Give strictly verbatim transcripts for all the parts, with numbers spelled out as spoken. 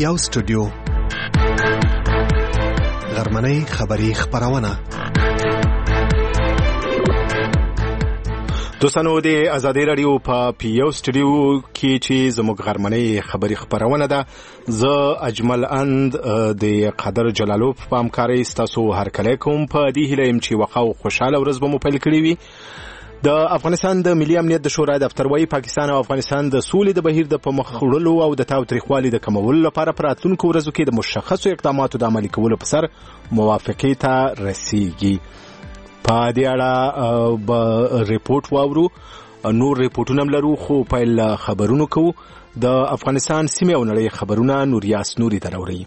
یو سټوډیو غرمنۍ خبری خبرونه دوستانو د ازادي رادیو په پیو سټوډیو کې چې زموږ غرمنۍ خبری خبرونه ده زه اجمل اند د قادر جلالوف په همکارۍ ستاسو هرکلی کوم په دې هیله يم چې وقا او خوشاله ورځ به مو پیل کړی وي. د افغانستان د ملي امنیت د شورا دفتر وايي پاکستان او افغانستان د سولې د بهیر د پمخ وړلو او د تاوتریخوالي د کمولو لپاره پر راتلونکو ورځو کې د مشخصو اقداماتو د عملي کولو په سر موافقې ته رسیږي. په دې اړه به ریپورت واورو، نور ریپورتونه لرو، خو په خبرونو کوو د افغانستان سیمه او نړۍ خبرونه نوریاس نوري دراوړي.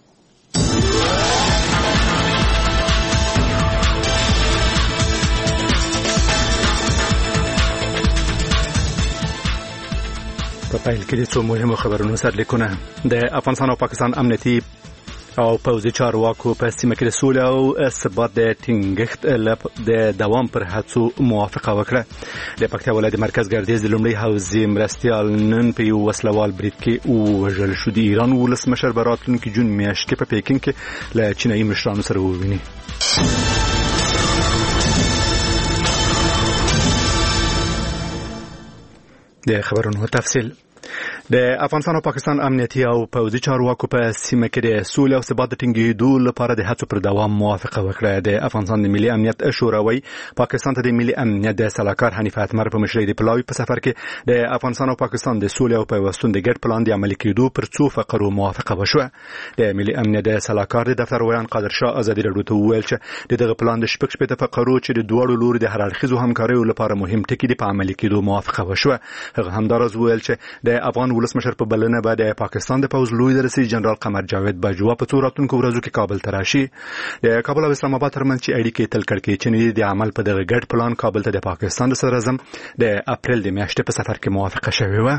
په پیل کې د څو مهمو خبرونو سرلیکونه. د افغانستان او پاکستان امنیتي او پوځي چارواکو په سیمه کې د سولې او ثبات د ټینګښت د دوام پر هڅو موافقه وکړه. د پکتیا ولایت مرکز ګردیز د لومړي حوزې مرستیال نن په یو وسلوال برید کې ووژل شو. د ایران ولسمشر به راتلونکي جون میاشت کې په پیکینګ کې له چینایي مشرانو سره وویني. د خبرونو تفصیل. د افغانستان او پاکستان امنیتي او پوځي چارواکو په سیمه کې د سولې او ثبات د ټینګېدو لپاره د هڅو پر دوام موافقه وکړه. د افغانستان د ملي امنیت شورا وايي پاکستان ته د ملي امنیت د سلاکار حنیف اتمر په مشرۍ د پلاوي په سفر کې د افغانستان او پاکستان د سولې او پیوستون د ګډ پلان د عملي کېدو پر څو فقرو موافقه وشوه. د ملي امنیت د سلاکار د دفتر ویان قادر شاه ازادي راډیو ته وویل چې دغه پلان د شپږ شپږ فقرو چې د دوړو لوري د هر اړخیزو همکاریو لپاره مهم ټکي د په عملي کېدو موافقه وشوه. هغه همدارس وویل چې د افغان ولسمشر په بلنه بعد د پاکستان د پوز لوی رئیس جنرال قمر جاوید باجوا په څو راتلونکو ورځو کې کابل ته راشي. د کابل او اسلام آباد ترمنځ چې اړیکې تل کړکېچنې د عمل په دغه ګډ پلان کابل ته د پاکستان د صدر اعظم د اپریل د میاشتې په سفر کې موافقه شوې وه.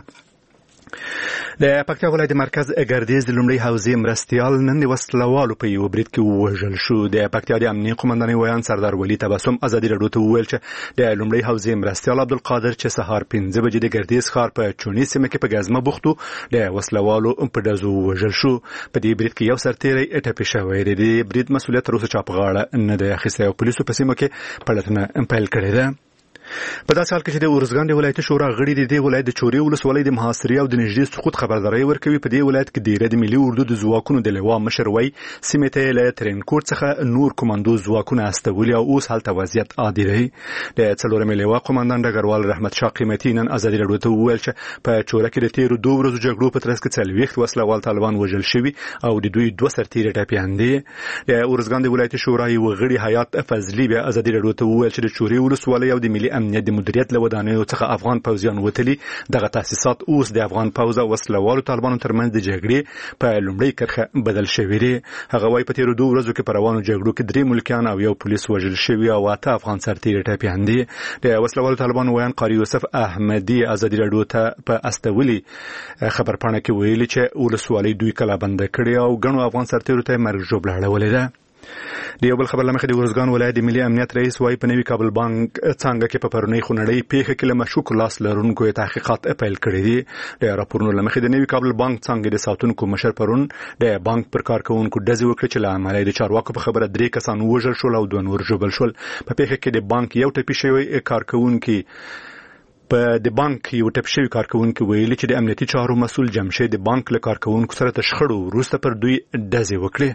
د پکتیا ولایت مرکز ګردیز د لومړي حوزې مرستیال نن د وسلوالو په یو برید کې ووژل شو. د پکتیا د امنیه قومندانۍ ویان سردار ولی تبسم ازادي راډیو ته وویل چې د لومړي حوزې مرستیال عبدالقادر چې سهار پنځه بجې د ګردیز ښار په چونی سیمه کې په ګزمه بوختو د وسلوالو په ډزو ووژل شو. په دې برید کې یو سرتیری ټپي شوی دی. د برید مسؤلیت تر اوسه چا په غاړه نه دی اخیستی او پولیسو په سیمه کې پلټنه پیل کړې ده. په داسې حال کې چې د ارزګان د ولایتي شورا غړي د دې ولایت د چوري ولسوالۍ د محاصرې او د نږدې سقوط خبرداري ورکوي. په دې ولایت کې ډیره د ملي اردو د ځواکونو د لوا مشر وای سیمه ته له ترینکوټ څخه نور کمانډو ځواکونه استولي او اوس هلته وضعیت عادي دی. د څلورمې لوا قومندان ډګروال رحمت شاه قیمتي نن ازادي راډیو ته وویل چې په چوره کې د تیرو دوه ورځو جګړو په ترڅ کې څلوېښت وسلوال طالبان وژل شوي او د دوی دوه سرتیري ټپیان دي. د ارزګان د ولایتي شورا یو غړي حیات فضلي به ازادي راډیو ته وویل چې د چوري ولسوالۍ او د ملي امنیت د مدیریت ودانیو څخه افغان پوځیان وتلي. دغه تاسیسات اوس د افغان پوځ او وسلوالو طالبانو ترمنځ د جګړې په لومړۍ کرښه بدل شوی دی. هغه وايي په تیرو دوه ورځو کې په روانو جګړو کې درې ملکیان او یو پولیس وژل شوي او اته افغان سرتیري ټپیان دي. د وسلوالو طالبانو ویان قاری یوسف احمدي ازادي راډیو ته په استولي خبرپاڼه کې ویلي چې ولسوالۍ دوی کلا بند کړي او ګڼو افغان سرتیرو ته مرګ ژوبله اړولې ده. د یو بل خبر لمخې د ورزګان ولایت د ملي امنیت رئیس وايي په نوي کابل بانک څنګه کې په پرونی خونړۍ پیښه کې له مشکوک لاس لرونکو تحقیقات پیل کړي دي. د راپورونو لمخې د نوي کابل بانک څنګه د ساتونکو مشر پرون د بانک پر کارکونکو ډزې وکړې چې له امله د چارواکو په خبره درې کسان وژل شول او دوه نور ژوبل شول. په پیښه کې د بانک یو ټپي شوی کارکونکي په د بانک یو ټپ شوی کارکونکو ویلي چې د امنیتي چارو مسول جمشید د بانک له کارکونکو سره تشخړو وروسته پر دوی ډزې وکړې.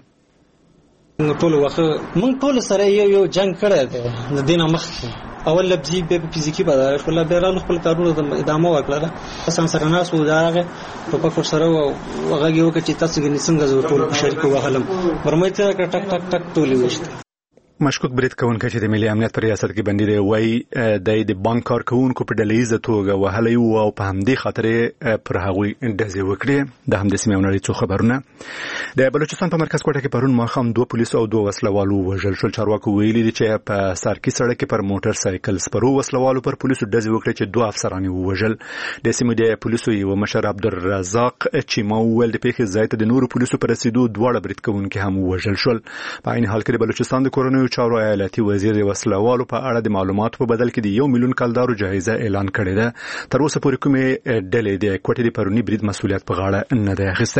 ټول وخت مونږ ټول سره یو یو جنگ کړی دی د دینه مخکې اول لفظي به فزیکی بدل شو لا بیرانو خپل کارونه د ادامه وکړه. اسان سره ناس و داغه په پکور سره وغه یو کې چې تاسو کې څنګه زو ټول په شریکو وهلم برمایته ټک ټک ټک ټولې وشته. مشکوک برید کوونکی چې د ملي امنیت پر ریاست کې بندي دی وایي د د بانک کارکونکو په ډلهیزه توګه وهلی و او په همدې خاطر پر هغوی ډزې وکړې. د همدې سیمې او نړۍ څو خبرونه. د بلوچستان په مرکز کوټه کې پرون ماښام دوه پولیسو او دوه وسلوالو وژل شول. چارواکو ویلي دي چې په سارکي سړک کې پر موټر سایکل سپرو وسلوالو پر پولیسو ډزې وکړې چې دوه افسران یې ووژل. د سیمې د پولیسو یو مشر عبدالرزاق چیما وویل د پیښې ځای ته د نورو پولیسو پر رسیدو دواړه برید کوونکي هم ووژل شول. په عین حال کې د بلوچستان د کورنیو چارو ایالتي وزیر وسلوالو په اړه د معلوماتو په بدل کې د یو میلیون کلدارو جایزه اعلان کړې ده. تر اوسه پورې کومې ډلې د کوټې د پرونی برید مسؤلیت په غاړه نه ده اخیستی.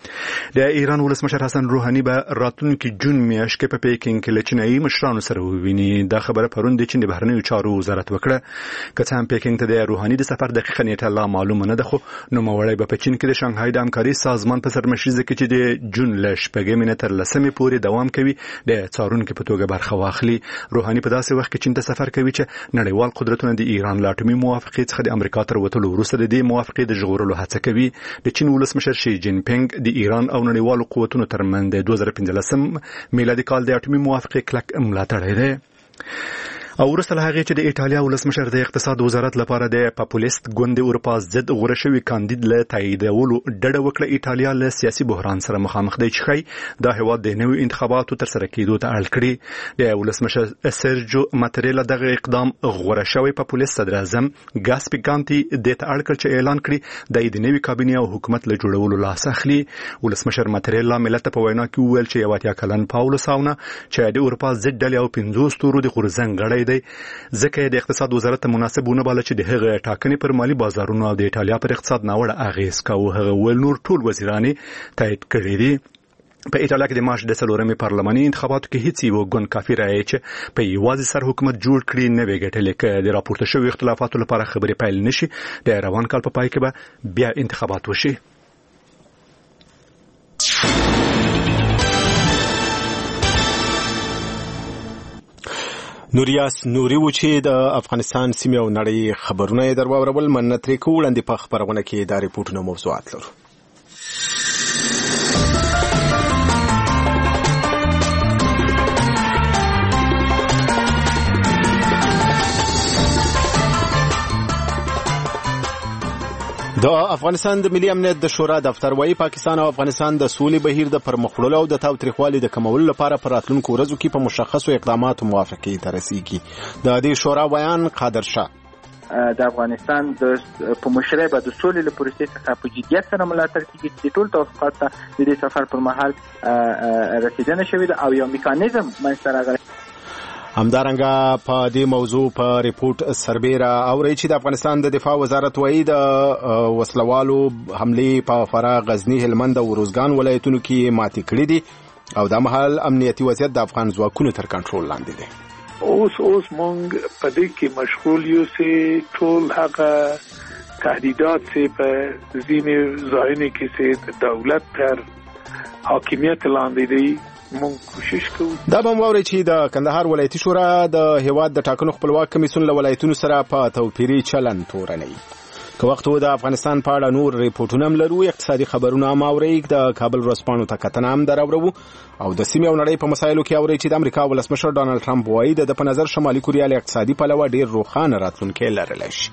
د ایران ولسمشر حسن روحاني به راتلونکي جون میاشت کې په پیکینګ کې له چینایي مشرانو سره وویني. دا خبره پرون د چین د بهرنیو چارو وزارت وکړه. که څه هم پیکینګ ته د روحاني د سفر دقیقه نیټه لا معلومه نه ده، خو نوموړی به په چین کې د شانګهای د همکاري سازمان په سرمشریزه کې چې د جون له شپږمې نه تر لسمې پورې دوام کوي د څارونکي په توګه برخه واخلي. روحاني په داسې وخت کې چین ته سفر کوي چې نړیوال قدرتونه د ایران له اټومي موافقې څخه د امریکا تر وتلو وروسته د دې موافقې د ژغورلو هڅه کوي. د چین ولسمشر شي جین پینګ د ایران او نړیوالو قوتونو ترمنځ د دوه زره پنځلسم میلادي کال د اټومي موافقې کلک ملاتړی دی. او وروسته له هغې چې د ایټالیا ولسمشر د اقتصاد وزارت لپاره د پاپولیست ګوند اروپا ضد غوره شوي کاندید له تاییدولو ډډه وکړه، ایټالیا له سیاسي بحران سره مخامخ دی چې ښایي دا هېواد د نویو انتخاباتو ترسره کېدو ته اړ کړي. د ولسمشر سرجو ماتریلا دغه اقدام غوره شوی پاپولیست صدر اعظم ګاسپي ګانتي دې ته اړ کړ چې اعلان کړي د نوي کابینې او حکومت له جوړولو لاس اخلي. ولسمشر ماتریلا ملت ته په وینا کې وویل چې یو اتیا کلن پاولو ساونا چې د اروپا ضد ډلې او پنځو ستورو د غورځنګ غړی دی، ځکه د اقتصاد وزارت ته مناسب ونه باله چې د هغه ټاکنې پر مالی بازارونو او د ایټالیا پر اقتصاد ناوړه اغیز کاوه. هغه ول نور ټول وزیران تایید کړي دي. په ایټالیا کې د مارچ د څلورمې پارلماني انتخاباتو کې هیڅ یو ګوند کافي رایې چې په یوازې سر حکومت جوړ کړي نه وي ګټلې. که د راپورته شویو اختلافاتو لپاره خبرې پیل نشي، د روان کال په پای کې به بیا انتخابات وشي. نوریاس نوري و چې د افغانستان سیمې او نړۍ خبرونه یې در واورول. مننه ترې کوو. وړاندې په خبرونه کې دا ریپورټونه موضوعات لرو. د افغانستان د ملي امنیت د شورا دفتر وايي پاکستان او افغانستان د سولې بهیر د پرمخ وړلو او د تاوتریخوالي د کمولو لپاره په راتلونکو ورځو کې په مشخصو اقداماتو موافقې ته رسیږي. د دې شورا بیان قادر شاه د افغانستان د په مشرۍ به د سولې له پروسې څخه په جدیت سره ملاتړ کیږي چې ټول توافقات ته د دې سفر پر مهال رسیدنه شوې ده او یو میکانیزم منځته راغلی. همدارنګه په دې موضوع په ریپورت سربیره اوري چې د افغانستان د دفاع وزارت وايي د وسلوالو حملې په فراه، غزنی، هلمند او روزګان ولایتونو کې ماتې کړې دي او د مهال امنیتي وضعیت د افغان ځواکونو تر کنټرول لاندې دی. اوس اوس مونږ په دې کې مشغول یو چې ټول هغه تهدیدات چې په ځینې ځایونو کې چې دولت تر حاکمیت لاندې دی مونږ کوشش کوو. دا به مو اوري چې د کندهار ولایتي شورا د هیواد د ټاکنو خپلواک کمیسیون له ولایتونو سره په توپیري چلند تورنوي. که وخت و د افغانستان په اړه نور ریپورټونه هم لرو، اقتصادي خبرونه هم اوري، د کابل ورځپاڼو ته کتنه هم دراوړو او د سیمې او نړۍ په مسایلو کې اوري چې د امریکا ولسمشر ډانلډ ټرمپ وایي د په نظر شمالي کوریا له اقتصادي پلوه ډیر روښانه راتلونکی لرلی شي.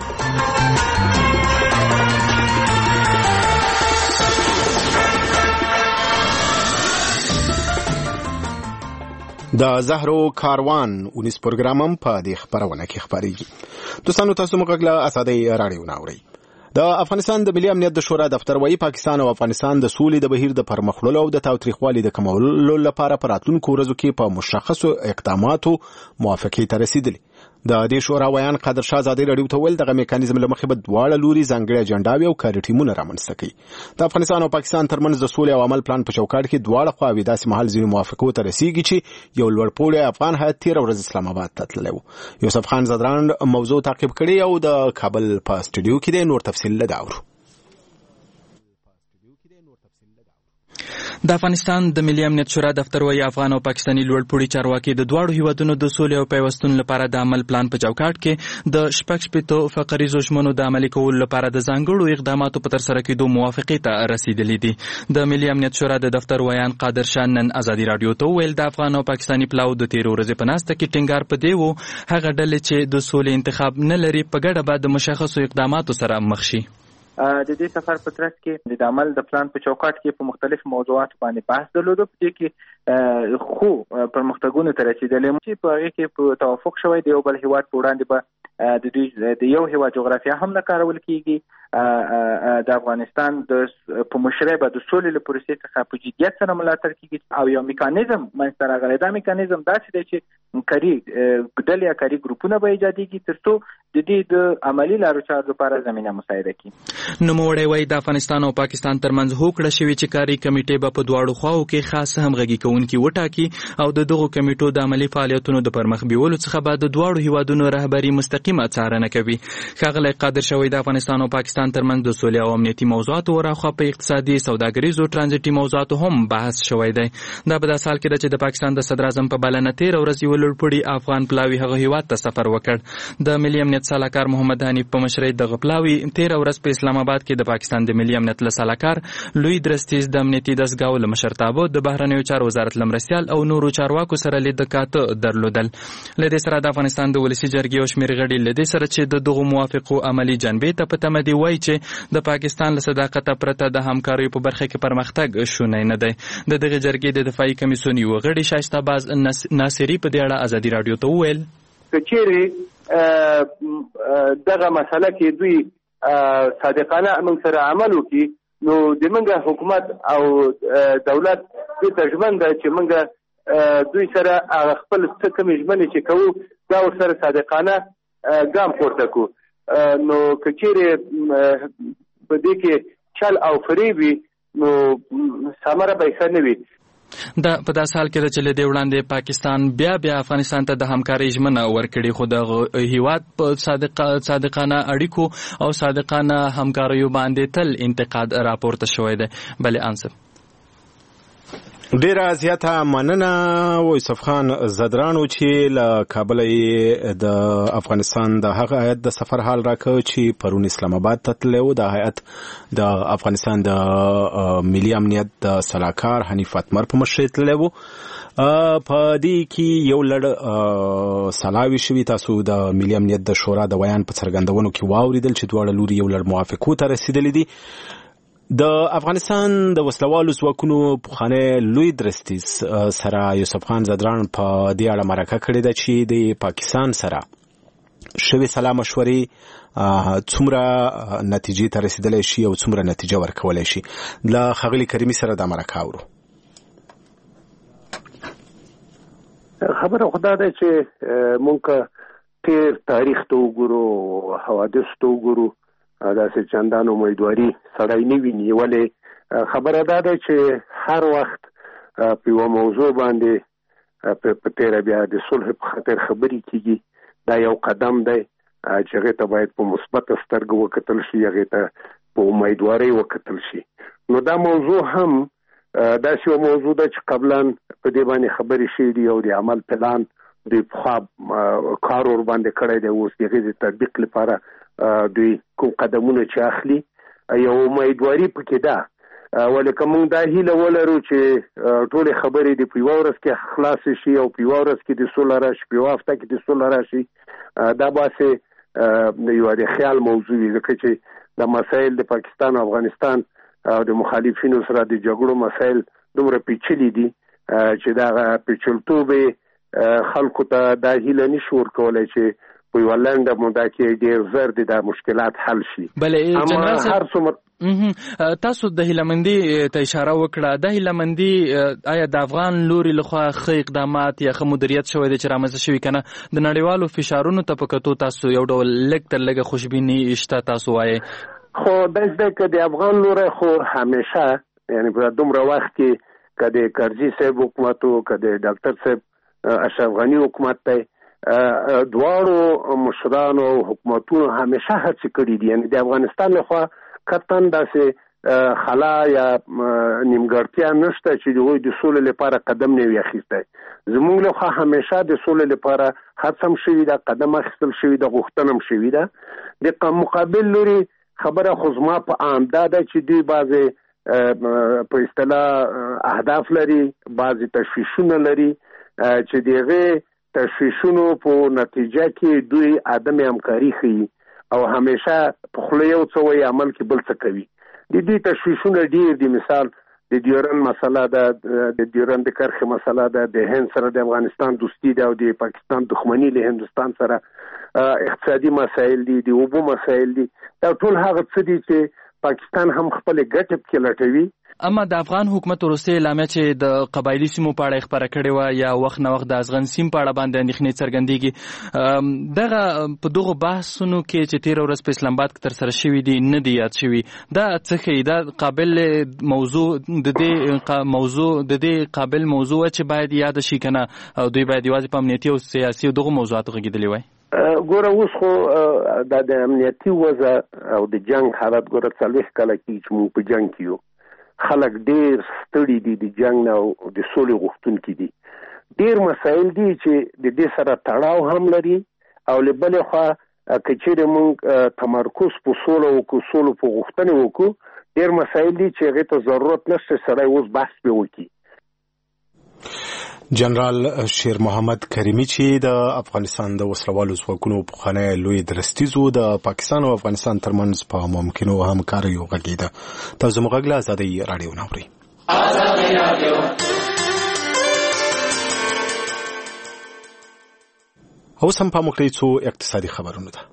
د زهرو کاروان اونیس پروګرام هم په دې خبرونه کې خبرېږي. دوستانو تاسو موږ له اسادي راډیو ناوړئ. د افغانستان د ملي امنیت د شورا دفتر وايي پاکستان او افغانستان د سولې د بهیر د پرمخ وړلو او د تاوتریخوالي د کمولو لپاره په راتلونکو ورځو کې په مشخصو اقداماتو موافقې ته رسیدلي. د دې شورا ویان قادر شاه ازادي راډیو ته ویل دغه میکانیزم له مخې به دواړه لوري ځانګړي اجنډاوي او کاري ټیمونه رامنځته کوي. د افغانستان او پاکستان ترمنځ د سولې او عمل پلان په چوکاټ کې دواړه خواوې داسې مهال ځینې موافقو ته رسیږي چې یو لوړپوړی افغان هیات تېره ورځ اسلام آباد ته تللی و. یوسف خان زدران موضوع تعقیب کړی او د کابل په سټوډیو کې دی. نور تفصیل له داورو. د افغانستان د ملي امنیت شورا دفتر وايي افغان او پاکستاني لوړپوړي چارواکي د دواړو هیوادونو د سولې او پیوستون لپاره د عمل پلان په چوکاټ کې د شپږ شپېتو فقریزو ژمنو د عملي کولو لپاره د ځانګړو اقداماتو په ترسره کېدو موافقې ته رسیدلي دي. د ملي امنیت شورا د دفتر ویان قادر شاه نن ازادي راډیو ته ویل د افغان او پاکستاني پلاو د تیرو ورځې په ناسته کې ټینګار په دی وو هغه ډلې چې د سولې انتخاب نه لري په ګډه به د مشخصو اقداماتو سره مخ شي. د دې سفر په ترڅ کې د عمل د پلان په چوکاټ کې په مختلف موضوعاتو باندې بحث درلود. په دې کې خو پرمختګونه تر رسیدلې چې په هغه کې په توافق شوی د یو بل هیواد په وړاندې به د دوی د یو هیواد جغرافیه هم نه کارول کیږي. د افغانستان د په مشرۍ به د سولې له پروسې څخه په جدیت سره ملاتړ کیږي او یو میکانیزم منځته راغلی. دا میکانیزم داسې دی چې کاري ډلې یا کاري ګروپونه به ایجادېږي ترڅو د دې د عملی لارو چارو لپاره زمينه مساعده کړي. نو موړی وای د افغانستان او پاکستان ترمنځ هوکړه شوې چې کاري کمیټې به په دواړو خواو کې خاص همغږي کوونکي وټاکي او د دغو کمیټو د عملی فعالیتونو د پرمخ بیولو څخه به د دواړو هیوادونو رهبری مستقیمه څارنه کوي. ښاغلی قادر شوی د افغانستان او پاکستان ترمنځ د سولې او امنیتي موضوعاتو ورخوا په اقتصادي سوداګریزو ترانزیټي موضوعاتو هم بحث شوی دی. دا په داسې حال کې ده چې د پاکستان د صدر اعظم په بلنه تېره ورځ یوه لوړپوړي افغان پلاوي هغه هیواد ته سفر وکړ. د ملي امنیت سلاکار محمد حنیف په مشرۍ دغه پلاوي تېره ورځ په اسلام آباد کې د پاکستان د ملي امنیت له سلاکار لوی درستیز د امنیتي دستګاو له مشرتابه د بهرنیو چارو وزارت له مرستیال او نورو چارواکو سره لیدکاته درلودل. له دې سره د افغانستان د ولسي جرګې او شمېر غړي له دې سره چې د دغو موافقو عملي جنبې ته په تمه دي وایي چې د پاکستان له صداقته پرته د همکاریو په برخه کې پرمختګ شونی نه دی. د دغه جرګې د دفاعي کمیسیون یو غړي شایسته باز ناصري په دې اړه ازادي راډیو ته وویل کچېرې دغه مسله کې دوی صادقانه موږ سره عمل وکړي نو د موږ حکومت او دولت دې ته ژمن ده چې موږ دوی سره خپل څه کومې ژمنې چې کوو دا ورسره صادقانه ګام پورته کړو. نو کچېرې په دې کې چل او فریب وي نو ثمره به ښه نه وي. دا په داسې حال کې ده چې له دې وړاندې پاکستان بیا بیا افغانستان ته د همکارۍ ژمنه ورکړې خو د هیواد په صادقانه اړیکو او صادقانه همکاریو باندې تل انتقاد راپورته شوی دی. بلې انصر ډیره زیاته مننه ویوسف خان زدرانو چې له کابل د افغانستان د هغه هیئت د سفر حال راکړ چې پرون اسلام آباد ته تللی و. د هیئت د افغانستان د ملي امنیت د سلاکار حنیف اتمر په مشرۍ تللی و. په دې کې یو لړ سلاوي شوي. تاسو د ملي امنیت د شورا د بیان په څرګندونو کې واوریدل چې دواړه لوري یو لړ موافقو ته رسیدلي دي. د افغانستان د وسلوالو ځواکونو پخوانی لوی درستیز سره یوسف خان زدران په دې اړه مرکه کړې ده چې د پاکستان سره شوې سلا مشورې څومره نتیجې ته رسیدلی شي او څومره نتیجه ورکولی شي. له ښاغلي کریمي سره دا مرکه اورو. خبره خدا ده چې مونږ تیر تاریخ ته وګورو حوادث ته وګورو داسې چندان امیدواري سړی نه ویني. ولې خبره دا ده چې هر وخت په یوه موضوع باندې په تیره بیا د صلح په خاطر خبرې کېږي. دا یو قدم دی چې هغې ته باید په مثبته سترګه وکتل شي، هغې ته په امیدوارۍ وکتل شي. نو دا موضوع هم داسې یو موضوع ده چې قبلا په دې باندې خبرې شوي دي او د عمل پلان دوی پخوا کار ور باندې کړی دی. اوس د هغې د تطبیق لپاره دوی کوم قدمونه چې اخلي یو امیدواري پکې ده. ولې که موږ دا هیله ولرو چې ټولې خبرې د په یوه ورځ کې خلاصې شي او په یوه ورځ کې د سوله راشي، په یوه هفته کې د سوله راشي، دا باسې د یوه د خیال موضوع وي. ځکه چې د مسایل د پاکستان او افغانستان او د مخالفینو سره د جګړو مسایل دومره پیچلي دي چې دا پیچلتوب خلکو ته دا هیله نشي ورکولی چې په یوه لنډه موده کې ډېر زر د دا مشکلات حل شي. بلې جنرال صاحب تاسو د هیلهمندي ته اشاره وکړه. د هیلهمندي آیا د افغان لوري لخوا ښه اقدامات یا ښه مدیریت شوی دی چې رامنځته شوي که نه؟ د نړیوالو فشارونو ته په کتو تاسو یو ډول لږ تر لږه خوشبیني شته تاسو وایې؟ خو داسې ده که د افغان لوری خو همیشه یعنې په دومره وخت کې که د کرزي صاحب حکومت و که د ډاکټر صاحب اشرف غني حکومت دی دواړو مشرانو او حکومتونو همیشه هڅې کړي دي. یعنې د افغانستان لخوا قطعا داسې خلا یا نیمګړتیا نشته چې د هغوی د سولې لپاره قدم نه وي اخیستی. زموږ لخوا همیشه د سولې لپاره هڅه هم شوي ده، قدم اخیستل شوي ده، غوښتنه هم شوي ده. د مقابل لوري خبره خو زما په عام دا ده چې دوی بعضې په اصطلاح اهداف لري، بعضې تشویشونه لري چې د هغې تشویشونو په نتیجه کې دوی عدم همکاري ښیي او همیشه په خوله یو څه وایي عمل کې بل څه کوي. د دوی تشویشونه ډېر دي. مثال د ډیورن مسله ده، د ډیورن د کرښې مسله ده، د هند سره د افغانستان دوستي ده او د پاکستان دښمني له هندوستان سره، اقتصادي مسایل دي، د اوبو مسایل دي. دا ټول هغه څه دي چې پاکستان هم خپلې ګټې پکې لټوي اما د افغان حکومت وروستۍ اعلامیه چې د قبایلي سیمو په اړه خبره کړې وه یا وخت نه وخت د ازغن سیم په اړه باندې اندېښنې څرګندېږي، دغه په دغو بحثونو کې چې تېره ورځ په اسلام آباد کې ترسره شوي دي نه دي یاد شوي، دا څه ښیي؟ دا قابل موضوع د دې موضوع د دې قابل موضوع چې باید یاد شي که نه، او دوی باید یوازې په امنیتي او سیاسي او دغو موضوعاتو غږېدلي وای؟ ګوره اوس خو دا د امنیتي وضع او د جنگ حالت ګوره څلوېښت کاله کېږي چې موږ په جنگ کې یو، خلک ډېر ستړي دي د جنگ نه او د سولې غوښتونکي دي. ډېر مسایل دي چې د دې سره تړاو هم لري، او له بلې خوا که چېرې موږ تمرکز په سوله وکړو، سولو په غوښتنې وکړو، ډېر مسایل دي چې هغې ته ضرورت نشته سړی اوس بحث پرې وکړي. جنرال شیر محمد کریمي چې د افغانستان د وسلوالو ځواکونو پخوانی لوی درستیز و، د پاکستان او افغانستان ترمنځ په ممکنو همکاریو غږېده. تاسو زموږ غږ له ازادۍ راډیو نه اورئ. اوس هم پام وکړئ څو اقتصادي خبرونه ده.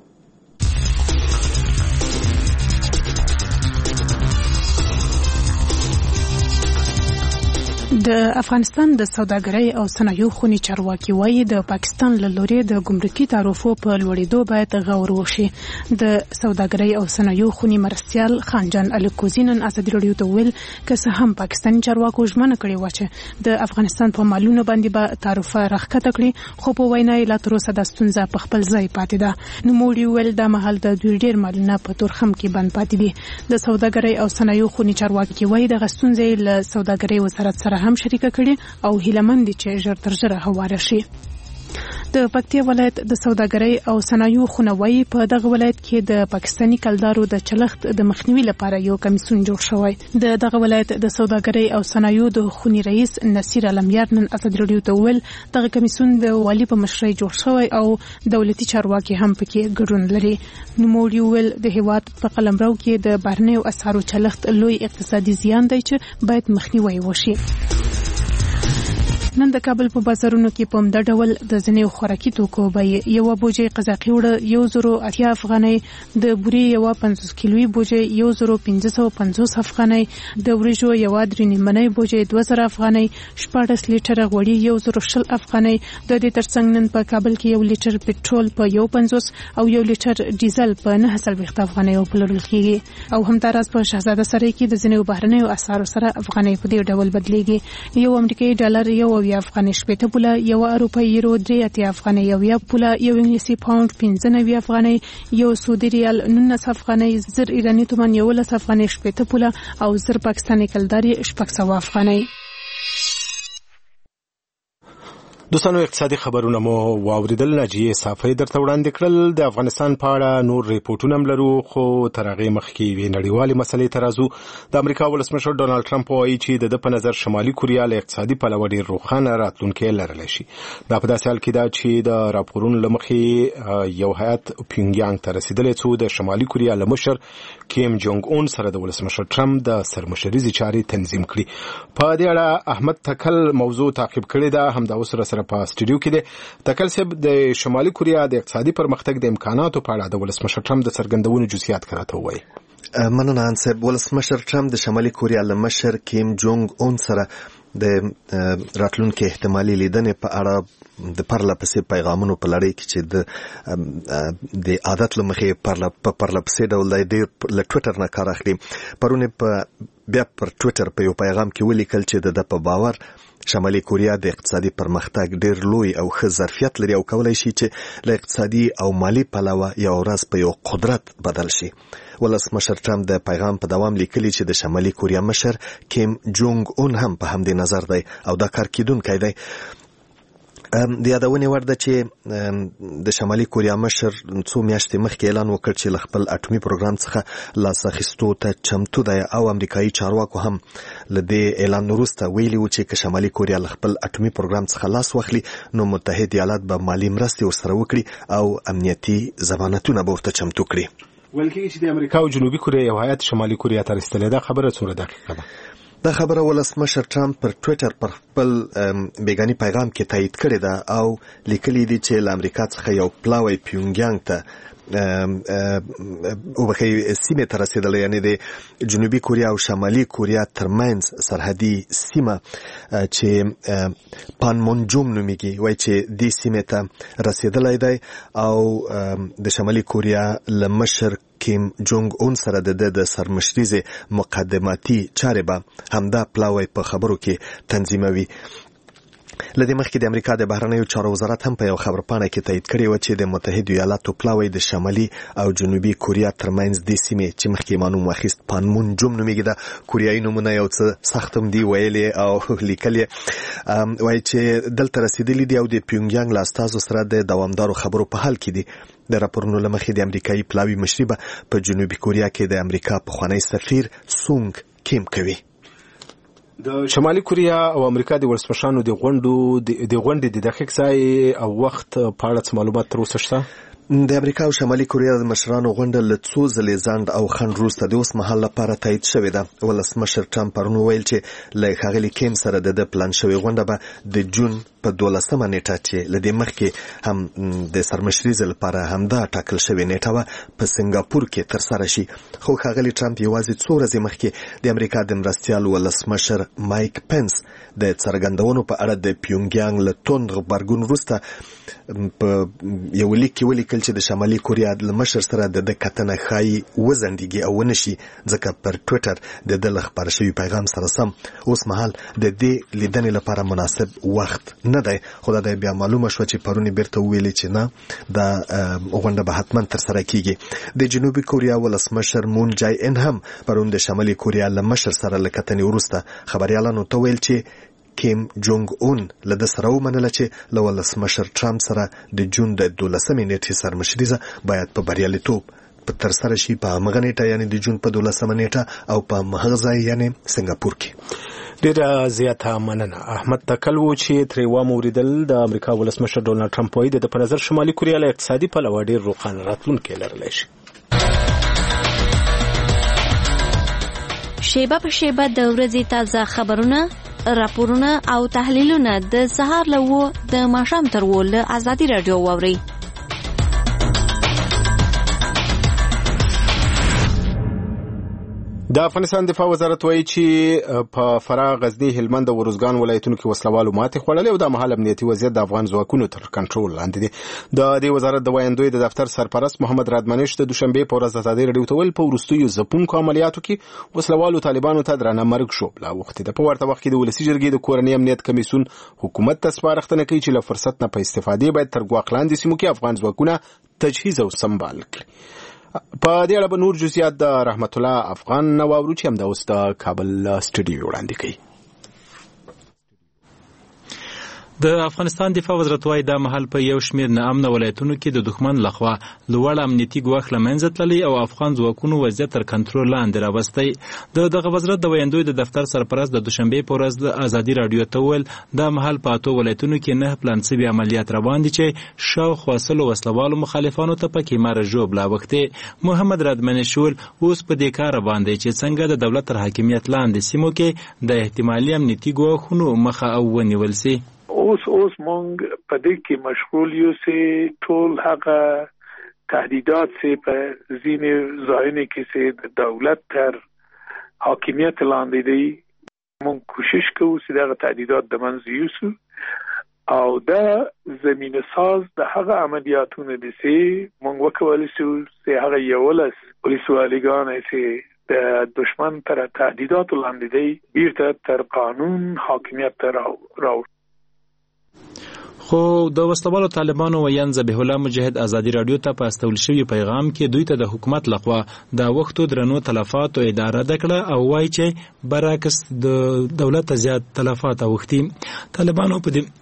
د افغانستان د سوداګرۍ او صنایعو خونې چارواکي وایي د پاکستان له لوري د ګمرکي تعرفو په لوړېدو باید غور وشي. د سوداګرۍ او صنایعو خونې مرستیال خانجان الکوزي نن ازادي راډیو ته وویل که څه هم پاکستاني چارواکو ژمنه کړې وه چې د افغانستان په مالونو باندې به تعرفه راښکته کړي، خو په وینا یې لا تر اوسه دا ستونزه په خپل ځای پاتې ده. نوموړي وویل دا مهال د دوی ډېر مالونه په تورخم کې بند پاتې دي. د سوداګرۍ او صنایعو خونې چارواکي وایي دغه ستونزې له سوداګرۍ وزارت سره هم شریکه کړي او هیلهمند دي چې ژر تر ژره هواره شي. د پکتیا ولایت د سوداګرۍ او صنایعو خونه وایي په دغه ولایت کې د پاکستاني کلدارو د چلښت د مخنیوي لپاره یو کمیسیون جوړ شوی. د دغه ولایت د سوداګرۍ او صنایعو د خونې رئیس نصیر علمیار نن ازادي راډیو ته وویل دغه کمیسیون د والي په مشرۍ جوړ شوی او دولتي چارواکي هم پکې ګډون لري. نوموړي وویل د هېواد په قلمرو کې د بهرنیو اسعارو چلښت لوی اقتصادي زیان دی چې باید مخنیوی وشي. نن د کابل په بازارونو کې په همدا ډول د ځینې خوراکي توکو بیې یوه بوجۍ قزاقي اوړه یو زرو اتیا افغانۍ، د بورې یوه پنځوس کیلوي بوجۍ یو زرو پنځه سوه پنځوس افغانۍ، د وریجو یوه درې نیمنۍ بوجۍ دوه زره افغانۍ، شپاړس لیټره غوړي یو زرو شل افغانۍ. د دې ترڅنګ نن په کابل کې یو لیټر پټرول په یو پنځوس او یو لیټر ډیزل په نهه څلوېښت افغانۍ وپلورل کېږي. او همداراز په شهزاده سرای کې د ځینې بهرنیو اسعارو سره افغانۍ په دې ډول بدلېږي. یو امریکایي ډالر یو اویا افغانۍ شپېته پوله، یو اروپایي یورو درې اتیا افغانۍ اویا پوله، یو انګلیسي پاونډ پنځه نوي افغانۍ، یو سعودي ریال نولس افغانۍ، زر ایراني تومان یولس افغانۍ شپېته پوله او زر پاکستاني کلداري شپږ سوه افغانۍ. دوستانو اقتصادي خبرونه مو واوریدل. ناجیه صافی درته وړاندې کړل. د افغانستان په اړه نور ریپورټونه هم لرو، خو تر هغې مخکې یوې نړیوالې مسلې ته راځو. د امریکا ولسمشر ډونالډ ټرمپ وایي چې د ده په نظر شمالي کوریا له اقتصادي پلوه ډېر روښانه راتلونکی لرلی شي. دا په داسې حال کې ده چې د راپورونو له مخې یو هیات پیونګیانګ ته رسېدلی څو د شمالي کوریا له مشر کیم جونګ اون سره د ولسمشر ټرمپ د سرمشریزې چارې تنظیم کړي. په دې اړه احمد تکل موضوع تعقیب کړې ده، همدا اوس سره په سټډیو کې دی. تکل صاحب، د شمالي کوریا د اقتصادي پرمختګ د امکاناتو په اړه د ولسمشر ټرمپ د څرګندونو جزئیات راته ووایي. مننه انصب. ولسمشر ټرمپ د شمالي کوریا له مشر کیم جونګ اون سره د راتلونکي احتمالي لیدنې په اړه د پرله پسې پیغامونو په لړۍ کې چې د د عادت له مخې په پرله پسې ډول ډېر له ټویټر نه کار اخلي. پرون په بیا پر ټویټر په یو پیغام کې ولیکل چې د ده په باور شمالي کوریا د اقتصادي پرمختګ ډېر لوی او ښه ظرفیت لري او کولی شي چې له اقتصادي او مالي پلوه یو ورځ په یو قدرت بدل شي. ولسمشر ټرمپ د پیغام په دوام لیکلي چې د شمالي کوریا مشر کیم جونګ اون هم په همدې نظر دی او دا کار کیدونکی دی. د یادونې وړ ده چې د شمالي کوریا مشر څو میاشتې مخکې اعلان وکړ چې له خپل اټومي پروګرام څخه لاس اخیستو ته چمتو دی او امریکایي چارواکو هم له دې اعلان وروسته ویلي و چې که شمالي کوریا له خپل اټومي پروګرام څخه لاس واخلي نو متحد ایالات به مالي مرستې ورسره وکړي او امنیتي ضمانتونه به ورته چمتو کړي. ویل کېږي چې د امریکا او جنوبي کوریا یو هیات شمالي کوریا ته رسېدلی. دا خبره څومره دقیقه ده؟ دا خبره ولسمشر ټرمپ پر ټویټر پر خپل بیګاني پیغام کې تایید کړې ده او لیکلي دي چې له امریکا څخه یو پلاوی پیونګیانګ ته وبخي سیمه ته رسیدل، یعنی د جنوبي کوریا او شمالي کوریا ترمنځ سرحدي سیمه چې پانمونجوم نومیږي، وایي چې دې سیمه ته رسیدلی دی او د شمالي کوریا له مشر کیم جونګ اون سره د د سرمشریزه مقدماتي چارې به همدا پلاوی په خبرو کې تنظیموي. لدې مخکې د امریکا د بهرنیو چارو وزارت هم په یو خبرپاڼه کې تایید کړی و چې د متحده ایالاتو پلاوی د شمالي او جنوبي کوریا ترمنځ د سیمې چې مخکې معلوم واخیست پانمونجوم نومیږي، د کوریایي نومونه یو څه سختم دی ویلې او لیکلې، وایي چې دلته رسیدلی دی او د پیونګیانګ له استازو سره د دوامدارو خبرو په حال کې دي. د راپورونو له مخې د امریکایي پلاوي مشري به په جنوبي کوریا کې د امریکا پخوانی سفیر سونګ کیم کوي. د شمالي کوریا او امریکا د ولسمشرانو د غونډو د غونډې د دقیق ځای او وخت په اړه معلومات تر اوسه شته؟ د امریکا او شمالي کوریا د مشرانو غونډه له څو ځلې ځنډ او خنډ وروسته د اوس مهال لپاره تایید شوې ده. ولسمشر ټرمپ پرون وویل چې له ښاغلي کیم سره د پلان شوې غونډه به د جون په دولسمه نیټه چې له دې مخکې هم د سرمشریزې لپاره همدا ټاکل شوې نیټه وه په سنګاپور کې ترسره شي. خو ښاغلي ټرمپ یوازې څو ورځې مخکې د امریکا د مرستیال ولسمشر مایک پنس د څرګندونو په اړه د پیونګیانګ له توند غبرګون وروسته په یو لیک کې ولیکل چې د شمالي کوریا له مشر سره د کتنه ښایي وزندګي او ونشي، ځکه پر ټویټر د د خبر شوی پیغام سره سم اوس مهال د دې لیدنې لپاره مناسب وخت نه دی. خو دا بیا معلومه شو چې پرونی بیرته ویلي چې نه، دا غونډه به حتما تر سره کیږي. د جنوبي کوریا ولسمشر مون جای ان هم پرون د شمالي کوریا له مشر سره له کتنې وروسته خبريالانو ته ویل چې کیم جونګ اون له د سره ومنله چې له ولسمشر ټرمپ سره د جون د دولسمې نیټې سرمشریزه باید په بریالیتوب په تر سره شي په هغه نیټه، یعنی د جون په دولسمه نیټه او په هغه ځای یعنی سنگاپور کې. ډیره زیاته مننه. احمد تکل و چې ترې واوریدل د امریکا ولسمشر ډونالد ټرمپ وایي د په نظر شمالي کوریا له اقتصادي پلوه ډیر روښانه راتلونکی لرلی شي. شیبه په شیبه د ورځې تازه خبرونه، راپورونه او تحلیلونه د سهار له و د ماښام تر و له ازادي رادیو واورئ. د افغانستان دفاع وزارت وایي چې په فراه، غزنی، هلمند او روزګان ولایتونو کې وسلوالو ماتې خوړلې او د مهال امنیتي وضعیت د افغان ځواکونو تر کنټرول لاندې دی. د دې وزارت د وایندوی د دفتر سرپرست محمد رادمنش د دوشنبه په ورځ د ازادي رادیو ته ویل په وروستیو ځپونکو عملیاتو کې وسلوالو طالبانو ته درنه مرګ شو. لا وخت د په ورته وخت کې د ولسی جرګې د کورنۍ امنیت کمیسیون حکومت ته سپارښتنه کوي چې له فرصت نه په استفادې باید تر ګواښ لاندې سیمو کې افغان ځواکونه تجهیز او سمبال کړي. په دې اړه به نور جزئیات د رحمت الله افغان نواورو چې هم د اوس د کابل سټډیو وړاندې کوي. د افغانستان دفاع وزارت وايي دا مهال په یو شمېر ناامنه ولایتونو کې د دښمن لخوا لوړ امنیتي ګواښ له منځه تللی او افغان ځواکونو وضعیت تر کنټرول لاندې راوستی. د دغه وزارت د ویاندوی د دفتر سرپرست د دوشنبې په ورځ د ازادي رادیو ته وویل دا مهال په اتو ولایتونو کې نه پلان شوي عملیات روان دي چې شاوخوا سلو وسلوالو مخالفانو ته پکې ماره ژوبله وختې. محمد رادمنش وویل اوس په دې کار روان دی چې څنګه د دولت تر حاکمیت لاندې سیمو کې د احتمالي امنیتي ګواښونو مخه او ونیول سي. اوس اوس مونږ په دې کې مشغول یو چې ټول هغه تهدیدات چې په ځینې ځایونو کې چې د دولت تر حاکمیت لاندې دي، مونږ کوشش کوو چې دغه تهدیدات د منځه یوسو او دا زمینه ساز د هغه عملیاتونو دي چې مونږ وکولی شو چې هغه یولس ولسوالیګان چې د دشمن تر تهدیداتو لاندې دي بیرته تر قانون حاکمیت ته راوړو. خو د وسلوالو طالبانو ویان ذبیح الله مجاهد ازادي رادیو ته په استول شوی پیغام کې دوی ته د حکومت لخوا د وختو درنو تلفاتو اداره دکړه او وایي چې برعکس د دولت زیات تلفات اوختي. طالبانو په دې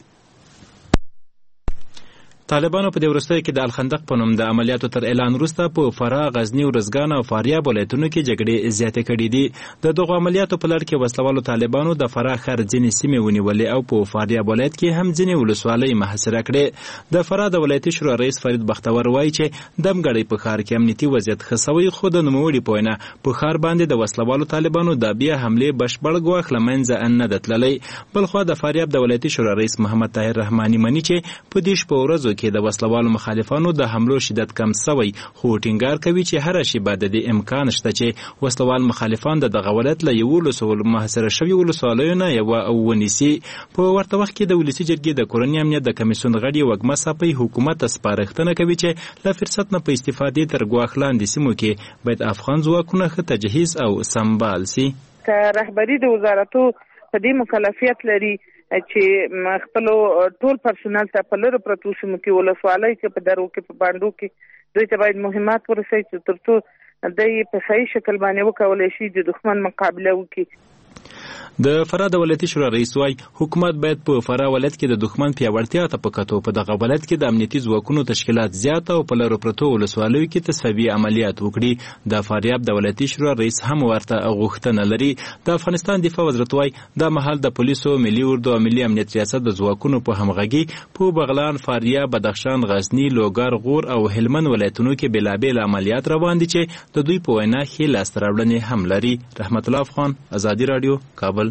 طالبانو په دې وروستیو کې د الخندق په نوم د عملیاتو تر اعلان وروسته په فراه، غزنی، ورزګان او فاریاب ولایتونو کې جګړې زیاتې کړې دي. د دغو عملیاتو په لړ کې وسلوالو طالبانو د فراه ښار ځینې سیمې ونیولې او په فاریاب ولایت کې هم ځینې ولسوالۍ محاصره کړې. د فراه د ولایتي شورا رئیس فرید بختور وایي چې دمګړی په ښار کې امنیتي وضعیت ښه سوی، خو د نوموړي په وینا په ښار باندې د وسلوالو طالبانو د بیا حملې بشپړ ګواښ له منځه نه ده تللی. بلخوا د فاریاب د ولایتي شورا رئیس محمد طاهر رحماني مني چې په دې شپو ورځو کې د وسلوالو مخالفانو د حملو شدت کم شوی، خو ټینګار کوي چې هر شیبه د دې امکان شته چې وسلوال مخالفان د دغه ولایت له یولسو محاصره شوي ولسوالیو نه یوه ونیسي. په ورته وخت کې د ولسي جرګې د کورني امنیت د کمیسیون غړي وږمه صافی حکومت ته سپارښتنه کوي چې له فرصت نه په استفادې تر ګواښ لاندې سیمو کې باید افغان ځواکونه ښه تجهیز او سمبال سي. که رهبري د وزارتو په دې مکلفیت لري چې خپل ټول پرسونل ته په لرو پرتو سیمو کې ولسوالۍ کې په درو کې په باندو کې دوی ته باید مهمات ورسوي چې ترڅو دوی په صحیح شکل باندې وکولای شي د دښمن مقابله وکړي. د فراه د ولایتي شورا رئیس وایي حکومت باید په فراه ولایت کې د دښمن پیاوړتیا ته په کتو په دغه ولایت کې د امنیتي ځواکونو تشکیلات زیات او په لرو پرتو ولسوالیو کې تصفیې عملیات وکړي. د فاریاب د ولایتي شورا رئیس هم ورته غوښتنه لري. د افغانستان دفاع وزارت وایي دا مهال د پولیسو، ملي اردو او ملي امنیت ریاست د ځواکونو په همغږي په بغلان، فاریاب، بدخشان، غزني، لوګر، غور او هلمند ولایتونو کې بېلابېل عملیات روان دي چې د دوی په وینا ښې لاسته راوړنې هم لري. رحمت الله افغان، ازادي راډیو، کابل.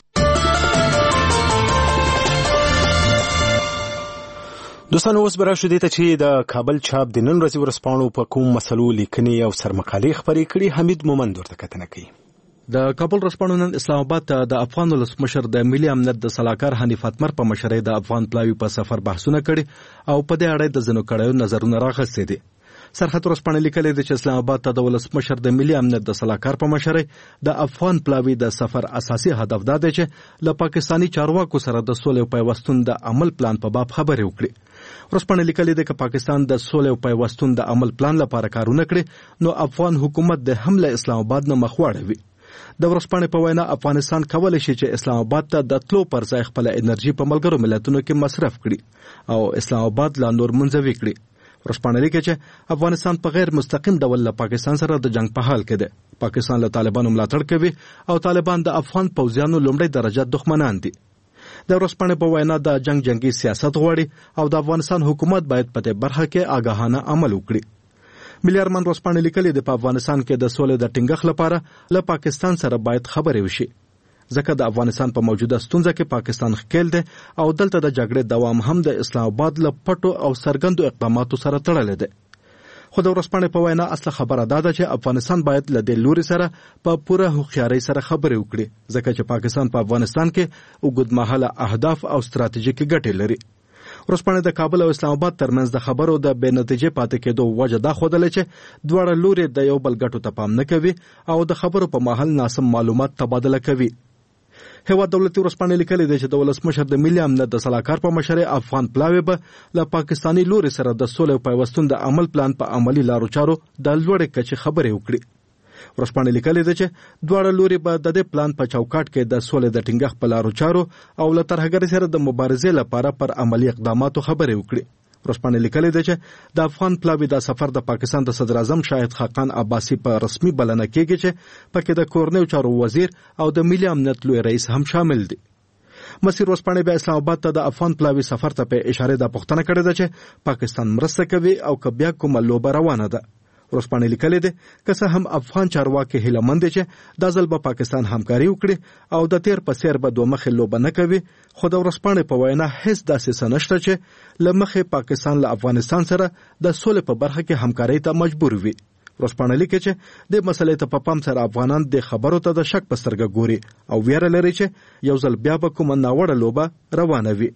دوستانو اوس به راشو دې ته چې د کابل چاپ د نن ورځې ورځپاڼو په کوم مسلو لیکنې او سرمقالې خپرې کړي. حمید مومند ورته کتنه کوي. د کابل ورځپاڼو نن اسلام آباد ته د افغان ولسمشر د ملي امنیت د سلاکار حنیف اتمر په مشرۍ د افغان پلاوي په سفر بحثونه کړي او په دې اړه د ځینو کړیو نظرونه راغستې دي. سرحد ورځپاڼه لیکلې ده چې اسلام آباد ته د ولسمشر د ملي امنیت د سلاکار په مشرۍ د افغان پلاوي د سفر اساسي هدف دا دی چې له پاکستاني چارواکو سره د سولې او پیوستون د عمل پلان په باب خبرې وکړي. ورځپاڼه لیکلې ده چې پاکستان د سولې او پیوستون د عمل پلان لپاره کارونه کړي نو افغان حکومت د هم له اسلام آباد نه مخ واړوي. د ورځپاڼې په وینا افغانستان کولی شي چې اسلام آباد ته د تلو پر ځای خپل انرژي په ملګرو ملتونو کې مصرف کړي او اسلام آباد لا نور منځوي کړي. ورځپاڼه لیکي چې افغانستان په غیر مستقیم ډول له پاکستان سره د جنگ په حال کې دی. پاکستان له طالبانو ملاتړ کوي او طالبان د افغان پوځیانو لومړی درجه دښمنان دي. د ورځپاڼې په وینا د جنگ جنگي سیاست غواړي او د افغانستان حکومت باید په دې برخه کې آګاهانه عمل وکړي. ملي ارمان ورځپاڼه لیکلې ده په افغانستان کې د سولې د ټینګښت لپاره له پاکستان سره باید خبرې وشي ځکه د افغانستان په موجوده ستونزه کې پاکستان ښکیل دی او دلته د جګړې دوام هم د اسلام آباد له پټو او څرګندو اقداماتو سره تړلی دی. خو د ورځپاڼې په وینا اصله خبره دا ده چې افغانستان باید له دې لوري سره په پوره هوښیارۍ سره خبرې وکړي ځکه چې پاکستان په افغانستان کې اوږدمهاله اهداف او ستراتیژیکي ګټې لري. ورځپاڼې د کابل او اسلام آباد ترمنځ د خبرو د بې نتیجې پاتې کېدو وجه دا ښودلې چې دواړه لوري د یو بل ګټو ته پام نه کوي او د خبرو په مهال ناسم معلومات تبادله کوي. هیواد دولتي ورځپاڼه لیکلې ده چې د ولسمشر د ملي امنیت د سلاکار په مشرۍ افغان پلاوي به له پاکستاني لوري سره د سولې او پیوستون د عمل پلان په عملي لارو چارو د لوړې کچې خبرې وکړي. ورځپاڼه لیکلې ده چې دواړه لوري به د دې پلان په چوکاټ کې د سولې د ټینګښت په لارو چارو او له ترهګرۍ سره د مبارزې لپاره پر عملي اقداماتو خبرې وکړي. ورځپاڼه لیکلې ده چې د افغان پلاوي د سفر د پاکستان د صدر اعظم شاهد خاقان عباسي په رسمي بلنه کېږي چې پکې د کورنیو چارو وزیر او د ملي امنیت لوی رئیس هم شامل دي. مسیر ورځپاڼه بیا اسلام آباد ته د افغان پلاوي سفر ته په اشاره د پوښتنه کړې ده چې پاکستان مرسته کوي او که بیا کومه لوبه روانه ده. ورځپاڼه لیکلې ده که څه هم افغان چارواکي هیله مند دي چې دا ځل به پاکستان همکاري وکړي او د تیر په څیر به دوه مخې لوبه نه کوي خو د ورځپاڼې په وینا هیڅ داسې څه نشته چې له مخې پاکستان له افغانستان سره د سولې په برخه کې همکارۍ ته مجبور وي. ورځپاڼه لیکي چې د مسلې ته په پام سره افغانان د خبرو ته د شک په سترګه ګوري او ویره لري چې یو ځل بیا به کومه ناوړه لوبه روانه وي.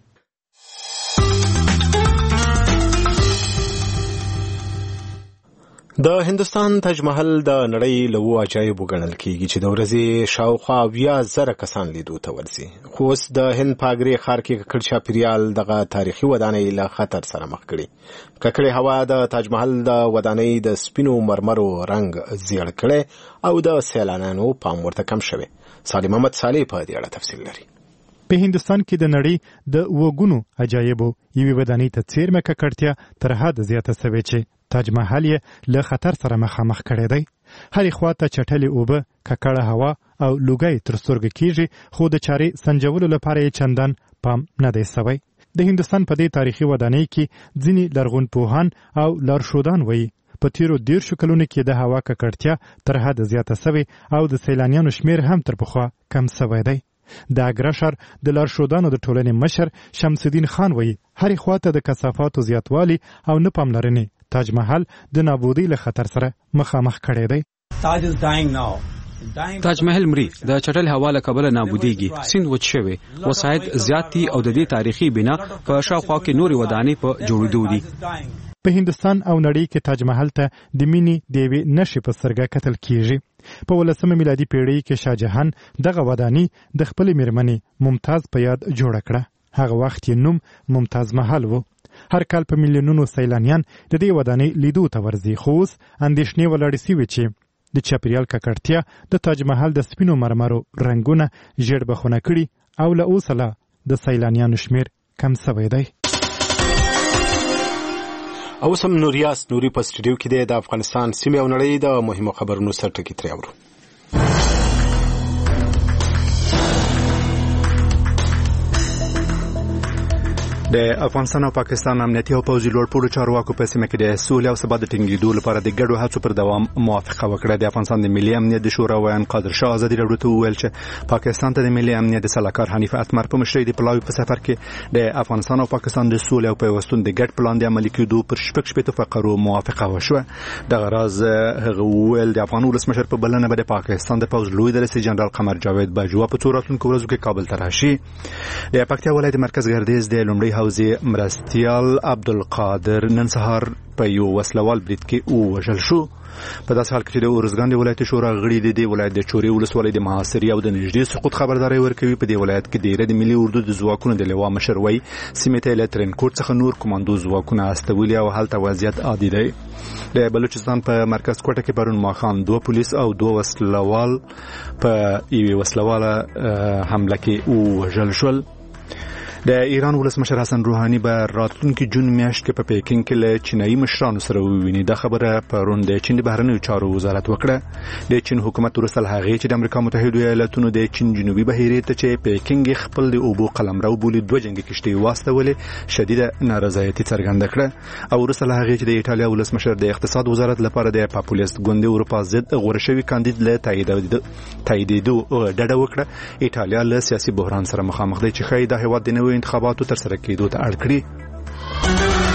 د هندوستان تاج محل د نړۍ له وو عجایبو ګڼل کیږي چې د ورځې شاوخوا اویا زره کسان لیدو ته ورځي. خو اوس د هند په اګرې ښار کې ککړ چاپیریال دغه تاریخي ودانۍ له خطر سره مخ کړي. ککړې هوا د تاج محل د ودانۍ د سپینو مرمرو رنګ زیړ کړي او د سیلانیانو پام ورته کم شوی. سالم محمد صالح په دې اړه تفصیل لري. په هندوستان کې د نړۍ د وګونو عجایبو یوې ودانۍ ته څیرمه ککړتیا تر حده زیاته شوې چې تاج محل یې له خطر سره مخامخ کړی دی. هرې خوا ته چټلې اوبه، ککړه هوا او لوګی تر سترګو کېږي خو د چارې سنجولو لپاره یې چندان پام نه دی سوی. د هندوستان په دې تاریخي ودانۍ کې ځینې لرغونپوهان او لارښودان وایي په تیرو دیرشو کلونو کې د هوا ککړتیا تر حده زیاته سوې او د سیلانیانو شمیر هم تر پخوا کم سوی دی. د اګرشر د لارښودانو د ټولنې مشر شمس الدین خان وایي هرې خواته د کثافاتو زیاتوالي او نه پاملرنې تاج محل د نابودۍ له خطر سره مخامخ کړی دی. تاج محل مري د چټل هوا له کبله نابودېږي، سیند وچ شوی، وسایط زیات دي او د دې تاریخي بنا په شاوخوا کې نورې ودانۍ په جوړېدو دي. په هندستان او نړۍ کې تاج محل ته د مینې د یوې نښې په سترګه کتل کیږي. په ولسمه میلادي پیړۍ کې شاهجهان دغه ودانۍ د خپلې میرمنې ممتاز په یاد جوړه کړه. هغه وخت یې نوم ممتاز محل و. هر کال په میلیونونو سیلانیان د دې ودانۍ لیدو ته ورځي، خو اوس اندېښنې ولاړې سوي چې د چاپیریال ککړتیا د تاج محل د سپینو مرمرو رنګونه ژیړ بخونه کړي او له اوسه لا د سیلانیانو شمیر کم سوی دی. اوس هم نوریاس نوري په سټډیو کې دی. د افغانستان سیمې او نړۍ د مهمو خبرونو سرټکي ترې اورو. د افغانستان او پاکستان امنیتي او پوځي لوړپوړو چارواکو په سیمه کې د سولې او ثبات د ټینګېدو لپاره د ګډو هڅو پر دوام موافقه وکړه. د افغانستان د ملي امنیت د شورا ویان قادر شاه ازادي راډیو ته وویل چې پاکستان ته د ملي امنیت د سلاکار حنیف اتمر په مشرۍ د پلاوي په سفر کې د افغانستان او پاکستان د سولې او پیوستون د ګډ پلان د عملي کېدو پر شپږ شپېته فقرو موافقه وشوه. دغه راز هغه وویل د افغان ولسمشر په بلنه به د پاکستان د پوځ لوی درسي جنرال قمر جاوید باجوا په څو راتلونکو ورځو کې کابل ته راشي. د پکتیا ولایت مرکز ګردیز د لومړي حوزې مرستیال عبدالقادر نن سهار په یو وسلوال برید کې ووژل شو. په داسې حال کې چې د ارزګان د ولایت شورا غړي د دې ولایت د چورې ولسوالۍ د محاصرې او د نږدې سقوط خبرداری ورکوي. په دې ولایت کې ډیره د ملي اردو د ځواکونو د لوا مشر وایي سیمې ته له ترنکوټ څخه نور کمانډو ځواکونه استولي او هلته وضعیت عادي دی. د بلوچستان په مرکز کوټه کې پرون ماښام دوه پولیس او دوه وسلوال په یوې وسلواله حمله کې ووژل شول. د ایران ولسمشر حسن روحاني به راتلونکي جون میاشت کې په پیکینګ کې له چینایي مشرانو سره وویني. دا خبره پرون د چین د بهرنیو چارو وزارت وکړه. د چین حکومت وروسته له هغې چې د امریکا متحده ایالاتونو د چین جنوبي بحیرې ته چې پیکینګ خپل د اوبو قلمرو بولي دوه جنګي کشتۍ واستولې شدیده نارضایتي څرګنده کړه. او وروسته له هغې چې د ایټالیا ولسمشر د اقتصاد وزارت لپاره د پاپولیست ګوند اروپا ضد غوره شوي کاندید له تاییدېدو ډډه وکړه. ایټالیا له سیاسي بحران سره مخامخ دی چې ښایي دا هېواد د نویو انتخاباتو تر سره کېدو ته اړ کړي.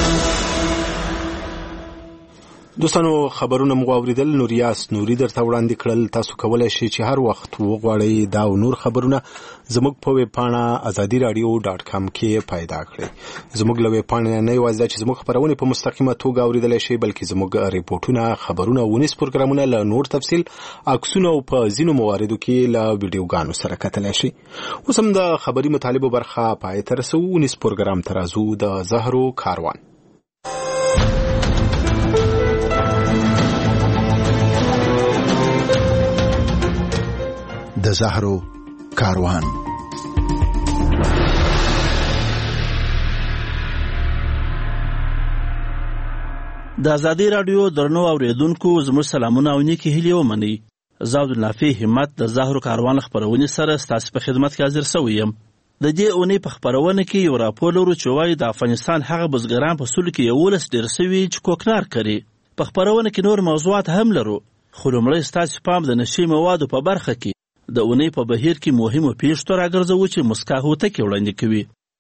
دوستانو خبرونه مو اوریدل. نوریاس نوري درته وړاندې کړل. تاسو کولای شئ چې هر وخت وغواړئ دا او نور خبرونه زموږ په ویب پاڼه ازادي رادیو ډاټ کام کې پیدا کړئ. زموږ له ویب پاڼې نه یوازې دا چې زموږ خبرونه په مستقیمه توګه اوریدلای شئ بلکې زموږ ریپورتونه، خبرونه او ونیس پروګرامونه له نور تفصیل، عکسونه او په ځینو مواردو کې له ویډیوګانو سره کتلای شئ. اوس هم د خبري مطالبو برخه پای ته رسو. ونیس پروګرام ترازو د زهرو کاروان. د زهرو کاروان. د ازادي رادیو درنو اوریدونکو زموږ سلامونه او نیکی هیلې ومنئ. زه عبدالنافع همت د زهرو کاروان خبرونې سره ستاسو په خدمت کې حاضر شوی یم. د دې اونۍ په خبرونه کې یو راپور لرو چې وایي د افغانستان هغه بزګران په سولو کې یولس ډېر سوي چې کوکنار کوي. په خبرونه کې نور موضوعات هم لرو، خو لومړی ستاسو پام د نشي موادو په برخه کې د اونۍ په بهیر کې مهمو پیښو ته راګرځوو چې مسکا هوتکې وړاندې کوي.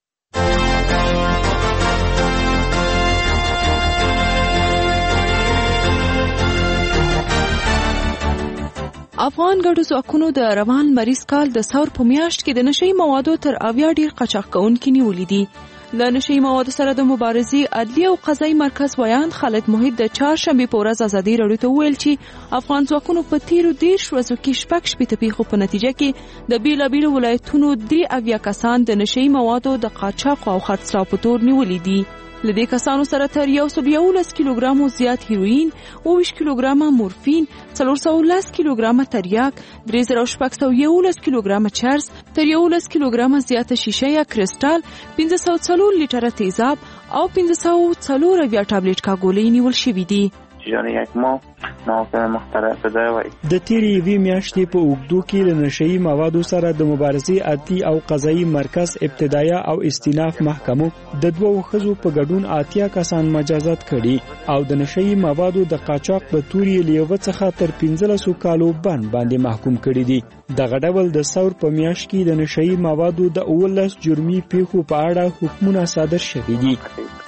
افغان ګډو ځواکونو د روان مریض کال د ثور په میاشت کې د نشي موادو تر اویا ډیر قاچاق کوونکي نیولې دي. له نشي موادو سره د مبارزې عدلي او قضایي مرکز ویان خالد محیط د چهارشنبې په ورځ ازادي راډیو ته وویل چې افغان ځواکونو په تیرو دېرش ورځو کې شپږ شپېته پیښو په نتیجه کې د بېلابېلو ولایتونو درې اویا کسان د نشي موادو د قاچاق او خرڅلاو په تور نیولې دي. له دې کسانو سره تر یو سل یولس کیلوګرامو زیات هیروین، اوه ویشت کیلوګرامه مورفین، څلور سوه لس کیلوګرامه تریاک، درې زره شپږ سوه یولس کیلوګرامه چرس، تر یولس کیلوګرامه زیاته شیشه یا کرسټال، پنځه سوه څلور لیټره تیزاب او پنځه سوه څلور اویا ټابلیټ کاګولۍ نیول شوي دي. جان یک ماه محاکمه مختلف شده وای. د تیرې یوې میاشتې په اوږدو کې د نشهیي موادو سره د مبارزې عدلي او قضایي مرکز ابتدایه او استیناف محکمو د دوو ښځو په ګډون اتیا کسان مجازات کړي او د نشهیي موادو د قاچاق په تورې له یوه څخه تر پنځلسو کالو بند باندې محکوم کړي دي. دغه ډول د ثور په میاشت کې د نشهیي موادو د اوولس جرمي پیښو په اړه حکمونه صادر شوي دي.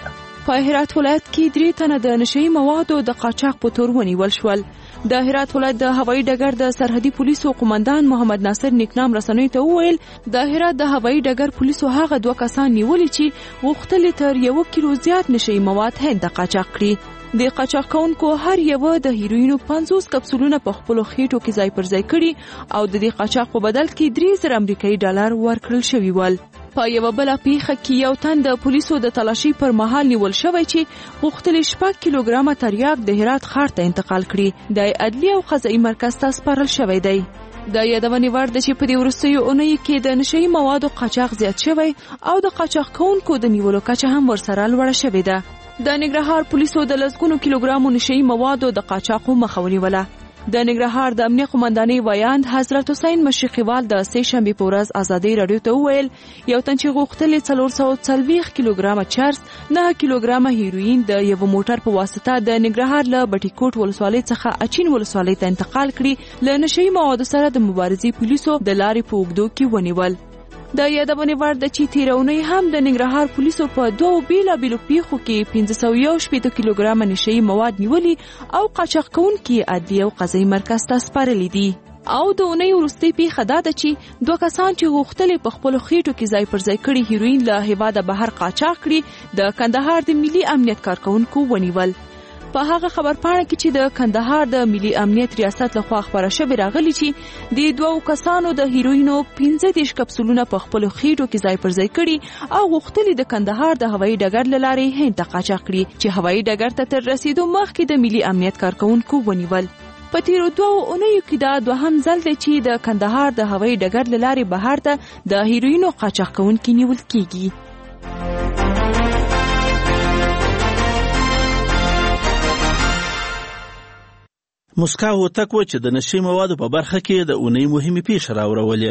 په هرات ولایت کې درې تنه د نشهیي موادو د قاچاق په تور ونیول شول. د هرات ولایت د هوایي ډګر د سرحدي پولیسو قومندان محمد ناصر نیکنام رسنیو ته وویل د هرات د هوایي ډګر پولیسو هغه دوه کسان نیولي چې غوښتل تر یو کیلو زیات نشهیي مواد هند ته قاچاق کړي. د قاچاق کوونکو هر یو د هیروینو پنځوس کپسولونه په خپلو خېټو کې ځای پر ځای کړي او د دې قاچاق په بدل کې درې زره امریکایي ډالر ورکړل شوي ول. په یوه بله پیښه کې یو تن د پولیسو د تلاشي پر مهال نیول شوی چې غوښتل شپږ کیلوګرامه تریاک د هرات ښار ته انتقال کړي. د عدلي او قضایي مرکز ته سپارل شوی دی. د یادونې وړ ده چې په دې وروستیو اونیو کې د نشهیي موادو قاچاق زیات شوی او د قاچاق کوونکو د نیولو کچه هم ورسره لوړه شوې ده. د ننګرهار پولیسو د لسګونو کیلوګرامو نشهیي موادو د قاچاقو مخه ونیوله. د ننګرهار د امنیه قومندانۍ ویاند حضرت حسین مشرقیوال د سه شنبې په ورځ ازادۍ راډیو ته وویل یو تن چې غوښتل څلور سوه څلوېښت کیلوګرامه چرس نه کیلوګرامه هیروین د یو موټر په واسطه د ننګرهار له بټي کوټ ولسوالۍ څخه اچین ولسوالۍ ته انتقال کړي. له نشهیي موادو سره د مبارزې پولیسو د لارې په اوږدو کې ونیول. د یادونې وړ ده چې تېره اونۍ هم د ننګرهار پولیسو په دوو بېلابېلو پیښو کې پنځه سوه یو شپېته کیلوګرامه نشهیي مواد نیولي او قاچاق کوونکي عدلي او قضایي مرکز ته سپارلي دي. او د اونۍ وروستۍ پیښه دا ده چې دوه کسان چې غوښتل په خپلو خېټو کې ځای پر ځای کړي هیروین له هېواده بهر قاچاق کړي د کندهار د ملي امنیت کارکوونکو ونیول. په هغه خبرپاڼه کې چې د کندهار د ملي امنیت ریاست لخوا خبره شوې راغلي چې د دوو کسانو د هیروینو پنځه دېرش کپسولونه په خپلو خېټو کې ځای پر ځای کړي او غوښتلي د کندهار د هوایي ډګر له لارې هند ته قاچاق کړي چې هوایي ډګر ته تر رسیدو مخکې د ملي امنیت کارکوونکو ونیول. په تیرو دوو اونیو کې دا دوهم ځل دی چې د کندهار د هوایي ډګر له لارې بهر ته د هیروینو قاچاق کوونکي نیول کیږي. مسکا هوتک و چې د نشهیي موادو په برخه کې د اونۍ مهمې پیښې راوړولې.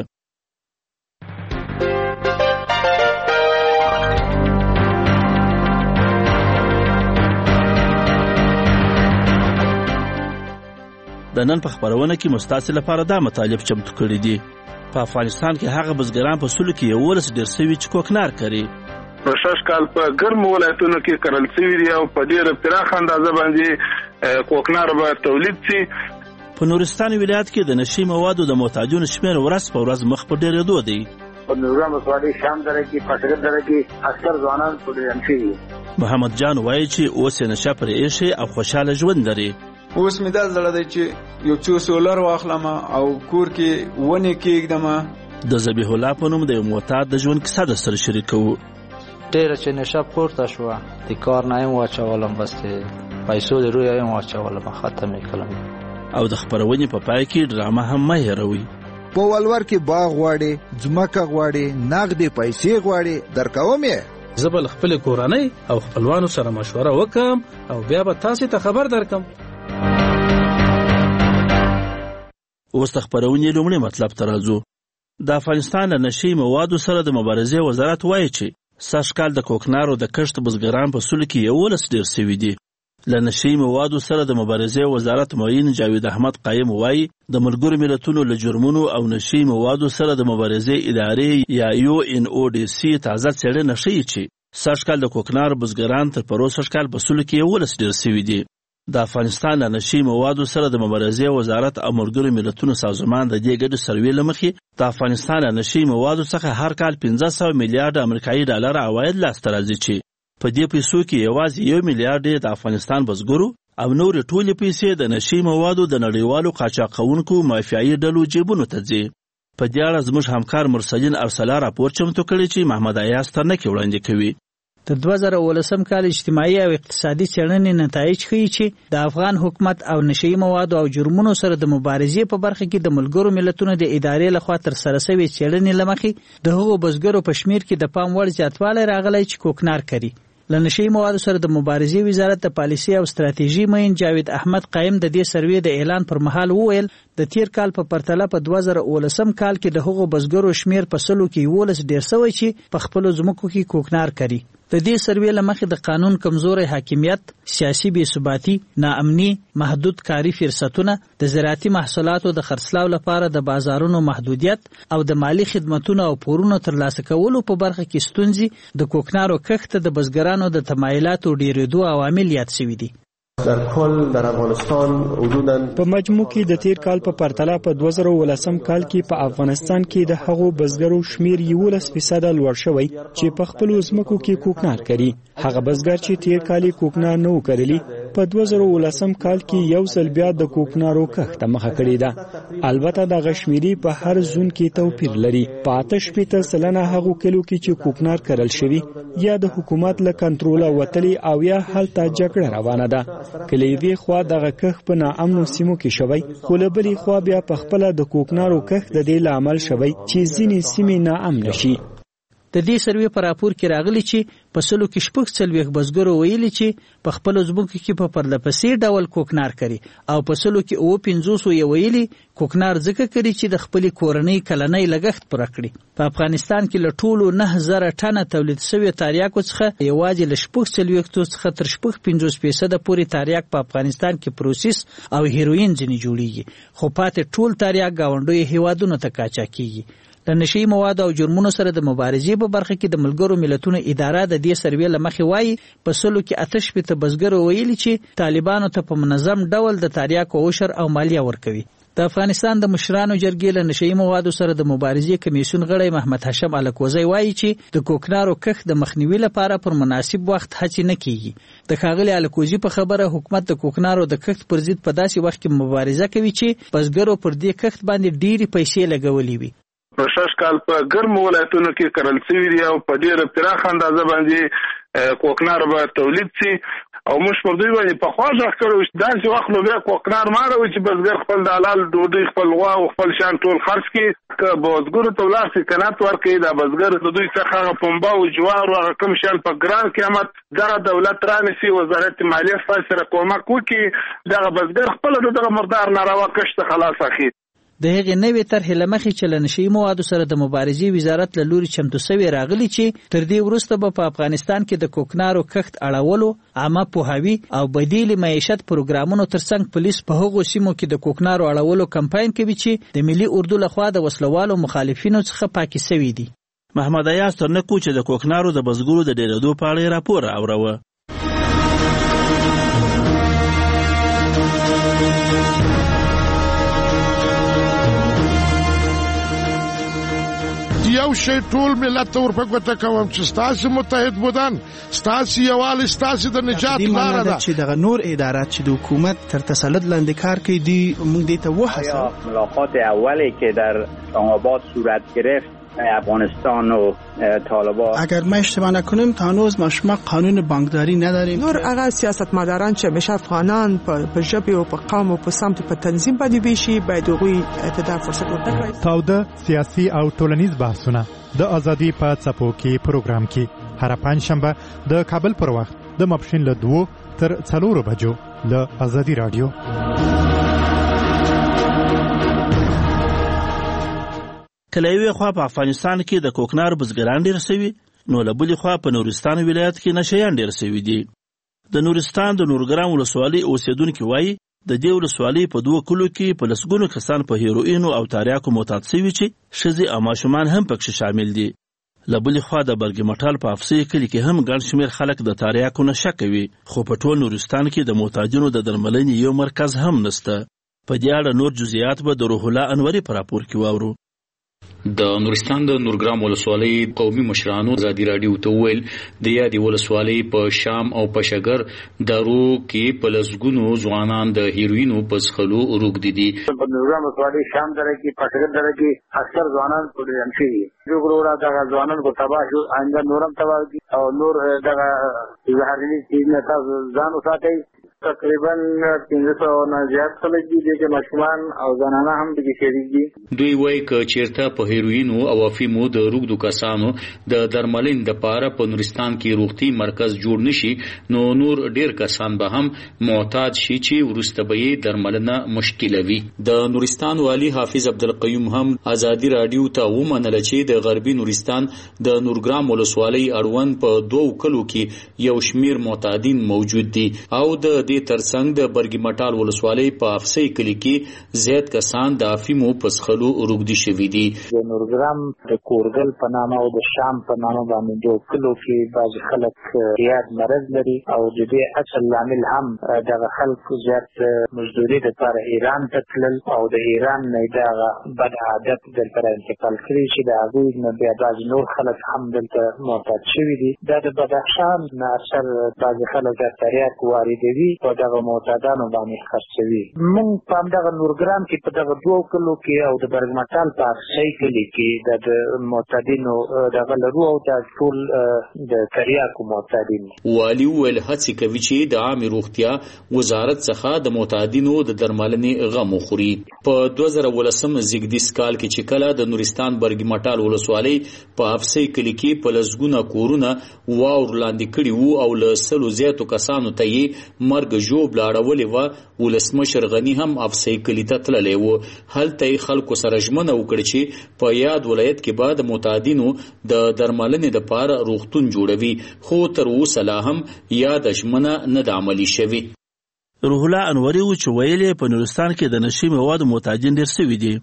د نن په خبرونه کې مستاسې لپاره دا مطالب چمتو کړي دي. په افغانستان کې هغه بزګران په سلو کې یولس ډېر سوي چې کوکنار کري. په شش کال په ګرمو ولایتونو کې کرل سوي دي او په ډېره پراخه اندازه باندې کوکنار به تولید شي. په نورستان ولایت کې د نشهیي موادو د محتاجونو شمېر ورځ په ورځ مخ په ډېرېدو دی. په نورګرام ولسوالۍ شام دره کې پټګر دره کې اکثر ځوانان پوډريان شوي. محمد جان وایي چې اوس یې نشه پرې ایښی او خوشحاله ژوند لري. اوس مې دا زړه دی چې یو څو سولر واخلم او کور کې ونې کېږدم. د ذبیح الله په نوم د یو معتاد د ژوند کیسه در سره شریکوو. ډېره چې نشه پورته شوه د کار نه یم واچولم بس د پیسو د رویه یم واچولم ختم یې کړم. او د خپرونې په پای کې ډرامه هم مه هېروئ. په ولور کې باغ غواړې ځمکه غواړې نغدې پیسې غواړې درکوم یې. زه به له خپلې کورنۍ او خپلوانو سره مشوره وکړم او بیا به تاسې ته خبر درکم. اوس د خپرونې لومړی مطلب ته راځو. د افغانستان له نشهیي موادو سره د مبارزې وزارت وایي چې سږ کال د کوکنارو د کښت بزګران په سلو کې یولس ډېر سوي دي. له نشهیي موادو سره د مبارزې وزارت معین جاوید احمد قایم وایي د ملګرو ملتونو له جرمونو او نشهیي موادو سره د مبارزې ادارې یا یو ان او ډي سي تازه څېړنه ښیي چې سږ کال د کوکنارو بزګران تر پرو سږ کال په سلو کې یولس ډېر سوي دي. د افغانستان له نشهیي موادو سره د مبارزې وزارت او ملګرو ملتونو سازمان د دې ګډو سروې له مخې د افغانستان له نشهیي موادو څخه هر کال پنځه سوه میلیارډ امریکایي ډالر عواید لاسته راځي چې په دې پیسو کې یوازې یو میلیارډ د افغانستان بزګرو او نورې ټولې پیسې د نشهیي موادو د نړیوالو قاچاقونکو مافیایي ډلو جیبونو ته ځي. په دې اړه زموږ همکار مرسلین ارسلا راپور چمتو کړی چې محمد ایاز ترنکې وړاندې کوي. د دوه زره اوولسم کال اجتماعي او اقتصادي څېړنې نتایج ښیي چې د افغان حکومت او نشهیي موادو او جرمونو سره د مبارزې په برخه کې د ملګرو ملتونو د ادارې لخوا ترسره شوې څېړنې له مخې د هغو بزګرو په شمېر کې د پام وړ زیاتوالی راغلی چې کوکنار کري. له نشي موادو سره د مبارزې وزارت د پالیسي او ستراتیژي مین جاوید احمد قائم د دې سروې د اعلان پر مهال وویل د تیر کال په پرتله په دوه زره اوولسم کال کې د هغو بزګرو شمیر په سلو کې یولس ډیر شوی چې په خپل ځمکو کې کوکنار کوي. د دې سروې له مخې د قانون کمزوري حاکمیت، سیاسي بې ثباتي، ناامني، محدود کاري فرصتونه، د زراعتي محصولاتو د خرڅلاو لپاره د بازارونو محدودیت او د مالی خدماتونو او پورونو ترلاسه کولو په برخه کې ستونزې د کوکنارو کښت د بزګرانو د تمایلاتو ډیرېدو عوامل یاد شوي دي. در کل در افغانستان حدوداً په مجموع کې د تیر کال په پرتله په دوه زره اوولسم کال کې په افغانستان کې د هغو بزګرو شمیر یولس فیصد لوړ شوی چې په خپل ځمکو کې کوکنار کوي. هغه بزګر چې تیر کال کوکنار نه وکړلی په دوه زره اوولسم کال کې یو ځل بیا د کوکنارو کښت مخه کړې ده. البته د غشمیري په هر زون کې توپیر لري. په آتش پیته سلنه هغو کلو کې چې کوکنار کرل شوی یا د حکومت له کنټروله وتلی او یا هلته جګړه روانه ده. کله یوې خوا دغه کښت په ناامنو سیمو کې شوی، خو له بلې خوا بیا په خپله د کوکنارو کښت د دې لامل شوی چې ځینې سیمې ناامنه شي. د دې سروې په راپور کې راغلی چې په سلو کې شپږ څلوېښت بزګرو ویلي چې په خپلو ځمکو کې په پرله پسې ډول کوکنار کوي او په سلو کې اووه پنځوسو یې ویلي کوکنار ځکه کوي چې د خپلې کورنۍ کلنی لګښت پوره کړي. په افغانستان کې له ټولو نه زره ټنه تولید شوي تریاکو څخه یوازې له شپږ څلوېښتو څخه تر شپږ پنځوس فیصده پورې تریاک په افغانستان کې پروسس او هیروین ځینې جوړیږي، خو پاتې ټول تریاک ګاونډیو هیوادونو ته قاچاق کیږي. د نشي موادو او جرمونو سره د مبارزې په برخه کې د ملګرو ملتونو اداره د دې سروې له مخې وایي په سلو کې اته شپېته بزګرو ویلي چې طالبانو ته په منظم ډول د تریاکو عشر او مالیه ورکوي. د افغانستان د مشرانو جرګې له نشي موادو سره د مبارزې کمیسیون غړی محمد هاشم الکوزی وایي چې د کوکنارو کښت د مخنیوي لپاره پر مناسب وخت هڅې نه کیږي. د ښاغلي الکوزي په خبره حکومت د کوکنارو د کښت پر ضد په داسې وخت کې مبارزه کوي چې بزګرو پر دې کښت باندې ډېرې پیسې لګولې وي. په شش کال په ګرمو ولایتونو کې کرل شوي دي او په ډېره پراخه اندازه باندې کوکنار به تولید شي او موږ پر دوی باندې پخوا غږ کړی چې داسې وخت نو بیا کوکنار ماروي چې بزګر خپل د حلال ډوډۍ خپل غوا او خپل شیان ټول خرڅ کړي، که بزګرو ته ولاړ شي قناعت ورکړي دا بزګر د دوی څخه هغه پنبه او جوار او هغه کوم شیان په ګران قیمت دغه دولت رانیسي، وزارت مالیه فاصله سره کومک وکړي، دغه بزګر خپل دغه مردار ناروا کښت خلاص اخلي. د هغې نوې طرحې له مخې چې له نشي موادو سره د مبارزې وزارت له لوري چمتو سوی راغلي چې تر دې وروسته به په افغانستان کې د کوکنارو کښت اړولو، عامه پوهاوي او بدیل معیشت پروګرامونو ترڅنګ پولیس په هغو سیمو کې د کوکنارو اړولو کمپاین کوي چې د ملي اردو لخوا د وسلوالو مخالفینو څخه پاکې سوي دي. محمد ایاز ترنکو چې د کوکنارو د بزګرو د ډېرېدو په اړه راپور اوروه. یو شی ټول ملت ته ورپګوته کوم چې ستاسو متحد بودن، ستاسو یووالی، ستاسو د نجات لاره ده. چې دغه نور ادارات چې د حکومت تر تسلط لاندې کار کوي دی موږ دې ته وهڅوو. ملاقات اولی که در اسلام‌آباد صورت گرفت افغانستان و طالبان، اگر ما اشتباه نکنیم تا هنوز ما شما قانون بانکداری نداریم. نور هغه سیاستمداران چې همیشه افغانان په ژبه او په قوم او په سمت په تنظیم باندې ویشي باید هغوی ته دا فرصت ورکړي. تاوده سیاسي او ټولنیز بحثونه د ازادي په څپو کې پروګرام کې هر پنځشنبه د کابل پر وخت د ماپښین له دوو تر څلورو بجو له ازادي رادیو. کله یوې خوا په افغانستان کې د کوکنار بزګران ډېر شوي، نو له بلې خوا په نورستان ولایت کې نشیان ډېر شوي دي. د نورستان د نورګرام ولسوالۍ اوسېدونکي وایي د دې ولسوالۍ په دوه کلو کې په لسګونو کسان په هیروینو او تریاکو معتاد شوي چې ښځې او ماشومان هم پکښې شامل دي. له بلې خوا د برګ مټال په افسي کلي کې هم ګڼ شمېر خلک د تریاکو نشه کوي، خو په ټول نورستان کې د معتادینو د درملنې یو مرکز هم نشته. په دې اړه نور جزئیات به د روح الله انوري په راپور کې واورو. د نورستان د نورګرام ولسوالۍ قومي مشرانو ازادي راډیو ته وویل د یادې ولسوالۍ په شام او په شګر درو کې په لسګونو ځوانان د هیروینو په څښلو روږدي دي. په نورګرام ولسوالۍ شام دره کې په شګر دره کې اکثر ځوانان پوډرم شوي دي. ګورورا دغه ځوانان کو تباہ شو، آینده نورم تباہ دي او نور دغه زهرجنې چیز نه تاسو ځان وساتئ. تقریبا پنځه سوه نه زیات خلک دي چې ماشومان او زنانه هم دغه شریک دي. دوی وایي چې چیرته په هیروینو او افیمو د روغدو کسانو د درملین د پاره په نورستان کې روغتي مرکز جوړ نشي نو نور ډیر کسان به هم معتاد شي چې ورسته به درملنه مشکل وي. د نورستان والی حافظ عبدالقیوم هم ازادي رادیو ته ومنل چې د غربي نورستان د نورګرام ولسوالۍ اړوند په دوو کلو کې یو شمیر معتادین موجود دي او د دې ترڅنګ د برګی مټال ولسوالۍ په افسي کلی کې زیات کسان د افیمو پسخلو روغدي شوي دي. د نورګرام د کورګل په نامه او د شام په نامه باندې دوه کلو کې بعض خلک یاد مرض لري او د دې اصل لامل هم د خلک زیات مزدوري د لپاره ایران ته تلل او د ایران نه دا بد عادت دلته انتقال کړي چې د هغوی نه بیا بعض نور خلک هم دلته معتاد شوي دي. دا د بدخشان نه اکثر بعض خلک د تریاک واردوي او دغه معتادانو باندې خرڅوي. موږ په همدغه نورګرام کې په دغه دوو کلو کې او د برګمټال په افسي کلي کې د معتادینو دغه لرو او د ټول د تریاکو معتادین. والي ویل هڅې کوي چې د عامه روغتیا وزارت څخه د معتادینو د درملنې غم وخوري. په دوه زره ولسم زیږدیز کال کې چې کله د نورستان برګی مټال ولسوالۍ په افسي کلي کې په لسګونه کورونه واور لاندې کړي وو او له سلو زیاتو کسانو ته یې مرګ ژوب لاړولې وه. ولسمشر غني هم افسي کلي ته تللی و. هلته یې خلکو سره ژمنه وکړه چې په یاد ولایت کې به د معتادینو د درملنې دپاره روغتون جوړوي خو تر اوسه لا هم یاده ژمنه نه ده عملي شوې. روح الله انوري و چې ویل په نورستان کې د نشي موادو معتادین ډېر سوي دي.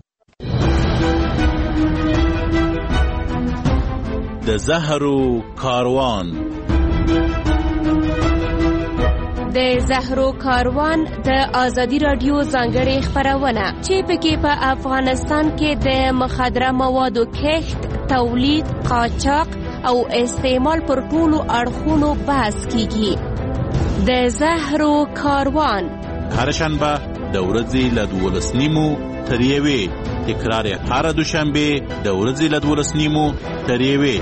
د زهرو کاروان د زهرو کاروان د ازادي رادیو ځانګړې خبرونه چې پکې په افغانستان کې د مخدره موادو کښت، تولید، قاچاق او استعمال پر ټولو اړخونو بحث کیږي. د زهرو کاروان هر شنبه د ورځې له دولس نیمو تر یوې، تکرار هر دوشنبه د ورځې له دولس نیمو تر یوې.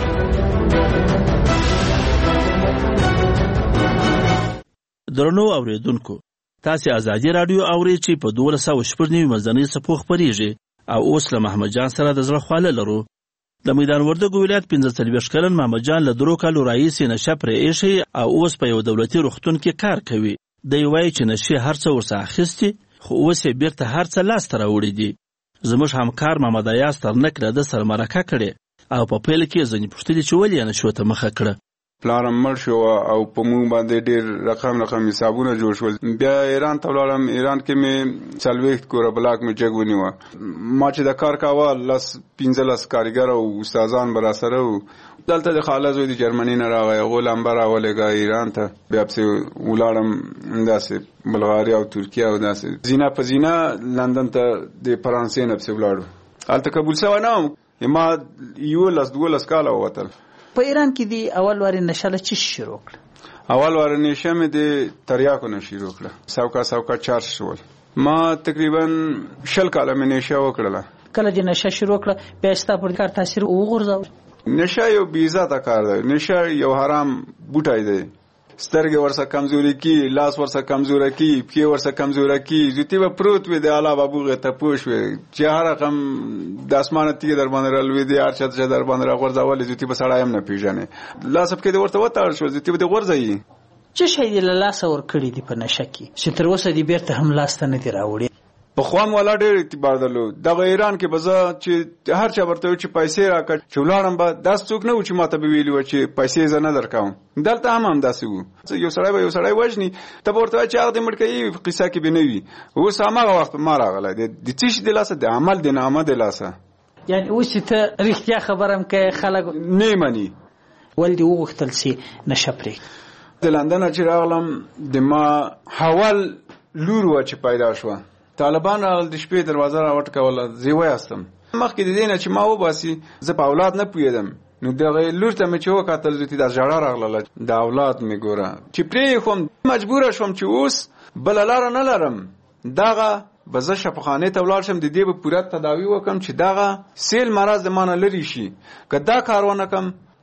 درنو اوریدونکو، تاسو ازادي رادیو اورئ چې په دولس سوه شپږ نوي مزنۍ څپو خپرېږي او اوس له محمد جان سره د زړه خواله لرو. د میدان وردګو ولایت پنځه څلوېښت کلن محمد جان له درو کالو راهیسې نشه پرې ایښی او اوس په یو دولتي روغتون کې کار کوي. دی وایي چې نشې هر څه ورڅخه اخیستي خو اوس یې بیرته هر څه لاسته راوړي دي. زموږ همکار محمد ایاز ترنک له ده سره مرکه کړې او په پیل کې ځینې پوښتلې چې ولې یې نشو ته مخه کړه. پلارم مړ شو او په مونږ باندې ډېر رقم رقم حسابونه جوړ شول. بیا ایران ته ولاړم. ایران کې مې څلوېښت کوره بلاک مې جګ ونیوه. ما چې د کار کاوه لس پنځلس کارګر او استادان به راسره وو. دلته د خاله زوی د جرمني نه راغی، هغو لمبه راولېږه ایران ته. بیا پسې ولاړم داسې بلغاریا او ترکیه او داسې زینه په زینه لندن ته د فرانسې نه پسې ولاړو. هلته قبول سوی نه وم. ما یولس دولس کاله ووتل. په ایران کې دی اول واري نشه له چی شروع کړه؟ اول واري نشه مې د تریاکو نه شروع کړه. سوکا سوکا چارج شول. ما تقریبا شل کاله مې نشه وکړله. کله چې نشه شروع کړه بیا ستا پر کار تاثیر وغورځاوه؟ نشه یو بې عزته کار دی. نشه یو حرام بوټی دی. سترګې ورسره کمزوري کی، لاس ورسره کمزوره کی، پښې ورسره کمزوره کی. زوتی به پروت وي د اعلی بابوغې ته پوه شوې چې هر رقم د اسمانه تیږې در باندې رالوېدې، هر چا چې در باندې راغورځولې زوتی به سړی هم نه پېژنې. لاسه پښې دې ورته وتړل شول، زوتی به دې غورځوي. څه شی دې له لاسه ورکړي دي په نشه کې چې تر اوسه دې بیرته هم لاسته نه دي راوړي؟ پخوا مې والا ډېر اعتبار درلود. دغه ایران کې به زه چې هر چا ورته وایي چې پیسې راکړه چې ولاړم به داسې څوک نه و چې ما ته به ویلي وه چې پیسې زه نه درکوم. دلته هم همداسې وو. یو سړی به یو سړی وژني، ته به ورته وایي چې هغه دې مړ کوي، قصه کې به نه وي. اوس هماغه وخت ما راغلی دی. د څه شي د لاسه؟ د عمل د نامه د لاسه. یعنې اوس چې ته رښتیا خبره هم کوې خلک نه یې مني. ولې دې وغوښتل چې نشه پرېږدي؟ د لندنه چې راغلم د ما حول لور وه چې پیدا شوه. طالبان راغل، د شپې دروازه راوټکوله، زه یې ویاستم. مخکې د دې نه چې ما وباسي زه په اولاد نه پوهېدم. نو دغه لور ته مې چې وکتل زوتي دا ژړا راغله د اولاد مې ګوره. چې پرې یې خوم مجبوره شوم چې اوس بله لاره نه لرم. دغه به زه شفاخانې ته ولاړ شم، د دې به پوره تداوي وکړم چې دغه سیل مرض د ما نه لرې شي. که دا کار ونه کړم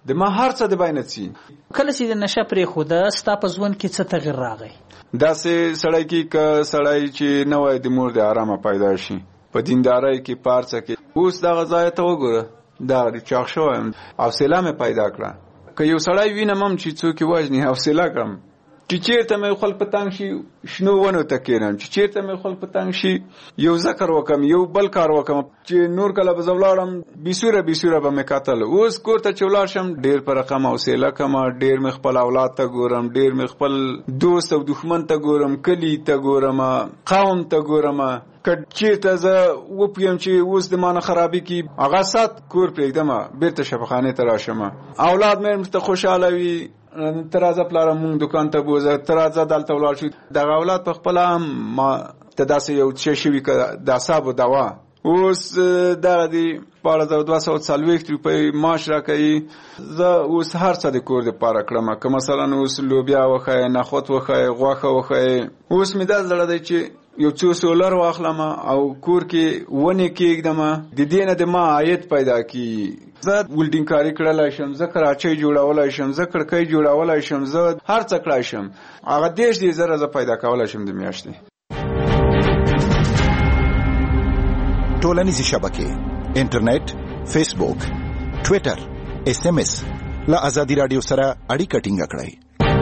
د ما هر څه د باندې چی کله چې د نشه پرې خوده ستا په ژوند کې څه تغیر راغی؟ داسې سړی کې ک سړی چې نه وای د مور د آرامه پیدا شي په دیندارۍ کې پارڅه کې اوس دا غځای ته وګوره دا چاغ شو حوصله مې پیدا کړه که یو سړی وینم هم چې څوک وژني حوصله کړم چې چیرته مې خپل پتنګ شي شنو ونو ته کېنم چې چیرته مې خپل پتنګ شي یو ذکر وکم یو بل کار وکم چې نور کله به زولاړم بیسوره بیسوره به مې قتل اوس کور ته چولار شم ډیر پر رقم حوصله کم ډیر مې خپل اولاد ته ګورم ډیر مې خپل دوست او دښمن ته ګورم کلی ته ګورم قوم ته ګورم کچې ته زه وپیم چې اوس د مانه خرابي کی هغه سات کور پرېږدم بیرته شفاخانه ته راشم اولاد مې ته خوشاله وي ترازه پلاره مونږ دکان ته بوزه ترازه دلته ولاړ شو دغه اولاد په خپل هم ما ته داسې یو څه شوي که د اعصابو دوا اوس دغه دی شپاړس زره دوه سوه څلوېښت روپۍ معاش راکوي زه اوس هر څه د کور دپاره کړم که مثلا اوس لوبیا وښیې نخود وښیې غوښه وښیې اوس مې دا زړه دی چې یو څو سولر واخلم او کور کې ونې کېږدم د دې نه د ما عاید پیدا کړي زه ولډینګ کاري کړلی شم زه کراچۍ جوړولی شم زه کړکۍ جوړولی شم زه هر څه کړی شم هغه دېرش دې زره زه پیدا کولی شم د میاشتې ټولنیزې شبکې انټرنیټ فیسبوک ټویټر اس ام اس له ازادي راډیو سره اړیکه ټینګه کړئ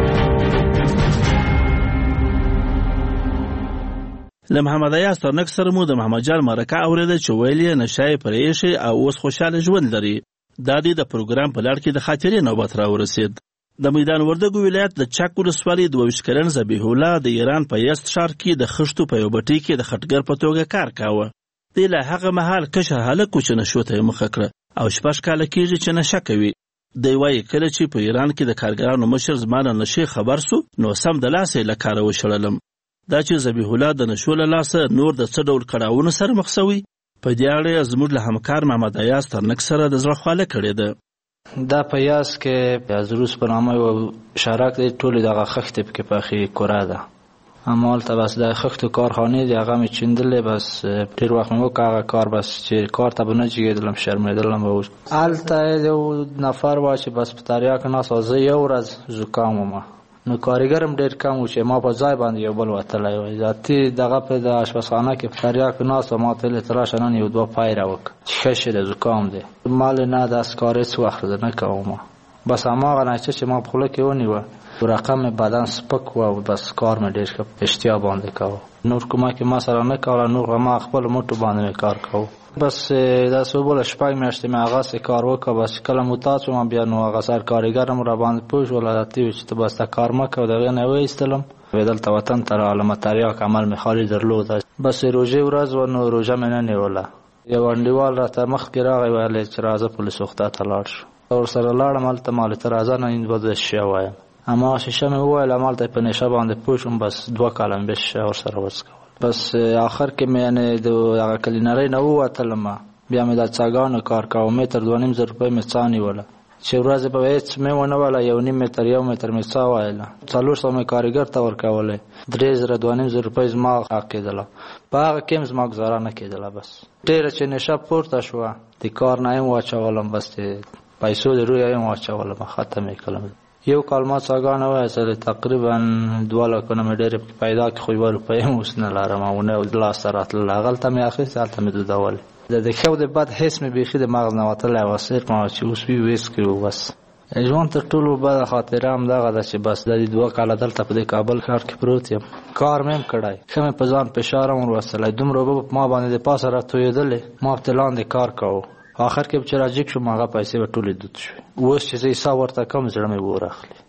له محمد ایاز ترنک سره مو د محمد جان مرکه اورېده چې ویل یې نشه یې پرې ایښی او اوس خوشحاله ژوند لري دا دی د پروګرام په لړ کې د خاطرې نوبت راورسېد د میدان وردګو ولایت د چک ولسوالۍ دوه ویشت کلن ذبیح الله د ایران په یزد ښار کې د خښتو په یو بټۍ کې د خټګر په توګه کار کاوه دی له هغه مهال کشر هلک و چې نشو ته یې مخه کړه او شپږ کاله کېږي چې نشه کوي دی وایي کله چې په ایران کې د کارګرانو مشر زما له نشې خبر سو نو سم د لاسه یې له کاره وشړلم دا چې ذبیح الله د نشو له لاسه نور د څه ډول کړاوونو سره مخ سوی په دې اړه زموږ له همکار محمد ایاز ترنک سره د زړه خواله کړې ده دا په یاز کې یازروس په نامه یو شارک دی ټولې دغه خښتې پکې پخې کوره ده اما هلته بس د خښتو کارخانې دي هغه مې چیندلې بس ډېر وخت مې وکړ هغه کار بس چې کار ته به نه جګېدلم شرمېدلم به اوس هلته یو نفر وه چې بس په تریاک ناست و زه یو ورځ زکام وم نو کارګر هم ډېر کم و چې ما په ځای باندې یو بل وتلی وای ذاتي دغه په د اشپزخانه کې په تریاک ناست و ما ته ویلې ته راشه نن یو دوه پای راوکړه چې ښه شي د زکام دی ما ویلې نه داسې کار هېڅ وخت زه نه کوم بس هماغه نتیجه چې ما په خوله کې ونیوه رقم بدن سپک و او بس کار مې ډېر ښه په اشتیا باندې کوه نور کومه کې ما سره نه کوله نور ما خپلو مټو باندې مې کار کوه بس داسې وبوله شپږ میاشتې مې هغسې کار وکړه بس کله متعاد شوم بیا نو هغه سر کارګر هم راباندې پوه شول عادتي وي چې ته بس دا کار مه کوه د هغې نه یې وایستلم دلته وطن ته راغلم تریاک عمل مې خالي درلوده بس روژې ورځ و نو روژه مې نه نیوله یو انډیوال راته مخکې راغی ویل چې راځه پولیس روغتیا ته لاړ شو ورسره لاړم هلته ما ته راځه نه این به د شیشه وایم هماغه شیشه مې وویل همالته په نشه باندې پوه شوم بس دوه کاله مې بیا شیشه ورسره وڅکول بس آخر کې مې یعنې د هغه کلینرۍ نه ووتلم بیا مې دا څاګانو کار کوه متر دوه نیم زره روپۍ مې څا نیوله چې ورځې به هېڅ مې ونه وله یو نیم متر یو متر مې څا وایله څلور سوه مې کارګر ته ورکولی درې زره دوه نیم زره روپۍ زما حق کېدله په هغه کې هم زما ګزاره نه کېدله بس ډېره چې نشه پورته شوه د کار نه یم واچولم بس د پیسو د رویه یم واچولم ختم یې کړم یو کال ما څاګانه وایستلې تقریبا دوه لکونه مې ډېرې پیدا کړې خو یوه روپۍ هم اوس نه لرم او نه لاسته راتلله هغلته مې اخیستې هلته مې دودولې د ښه او د بد حس مې بیخي د مغز نه وتلی و صرف ما چې اوس وي ویس کړي و بس ژوند تر ټولو بده خاطره همدغه ده چې بس د دې دوه کاله دلته په دې کابل ښار کې پروت یم کار مې هم کړی ښه مې په ځان فشار هم وروستلی دومره اوبه په ما باندې د پاسه راتویېدلې ما پرې لاندې کار کوو آخر کې چې راجګ شوم هغه پیسې به ټولې دود شوې اوس چې زه حساب ورته کوم زړه مې اور اخلي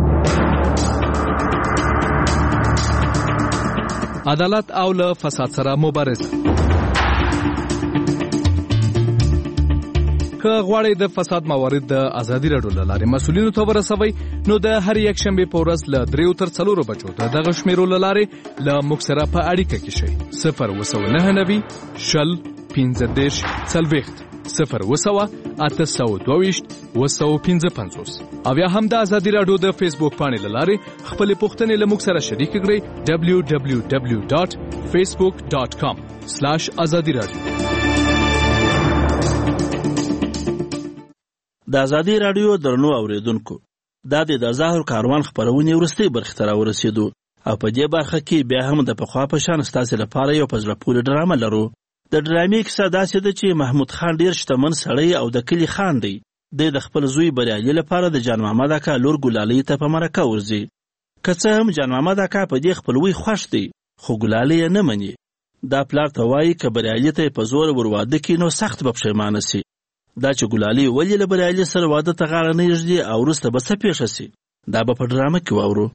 عدالت او له فساد سره مبارزه که غواړئ د فساد موارد د ازادي راډیو له لارې مسؤلینو ته ورسوئ نو د هر یک شنبې په ورځ له دریو تر څلورو بجو د دغه شمیرو له لارې له موږ سره په اړیکه کې شئ صفر اوه سوه نهه نوي شل پنځه دېرش څلوېښت صفر اوه سوه اته سوه دوه ویشت اوه سوه پنځه پنځوس او یا هم د ازادي راډیو د فیسبوک پاڼې له لارې خپلې پوښتنې له موږ سره شریکې کړئ ډبلیو ډبلیو ډبلیو ډاټ فیسبوک ډاټ کام سلاش ازادي راډیو د ازادي راډیو درنو اوریدونکو، دا د ظاهر کاروان خپرونې وروستۍ برخې ته راورسېدو او په دې برخه کې بیا هم د پخوا په شان ستاسې لپاره یو په زړه پورې ډرامه لرو. د ډرامې کیسه داسې ده چې محمود خان ډېر شتمن سړی او د کلي خان دی. دی د خپل زوی بریالي لپاره د جان محمد اکا لور ګلالۍ ته په مرکه ورځي. که څه هم جان محمد اکا په دې خپلوۍ خوښ دی، خو ګلالۍ یې نه مني. دا پلار ته وایي که بریالي ته په زور ور واده کړي نو سخت به پښیمانه سي. دا چې ګلالۍ ولې له بریالي سره واده ته غاړه نه ایږدي او وروسته به څه پېښه سي، دا به په ډرامه کې واورو.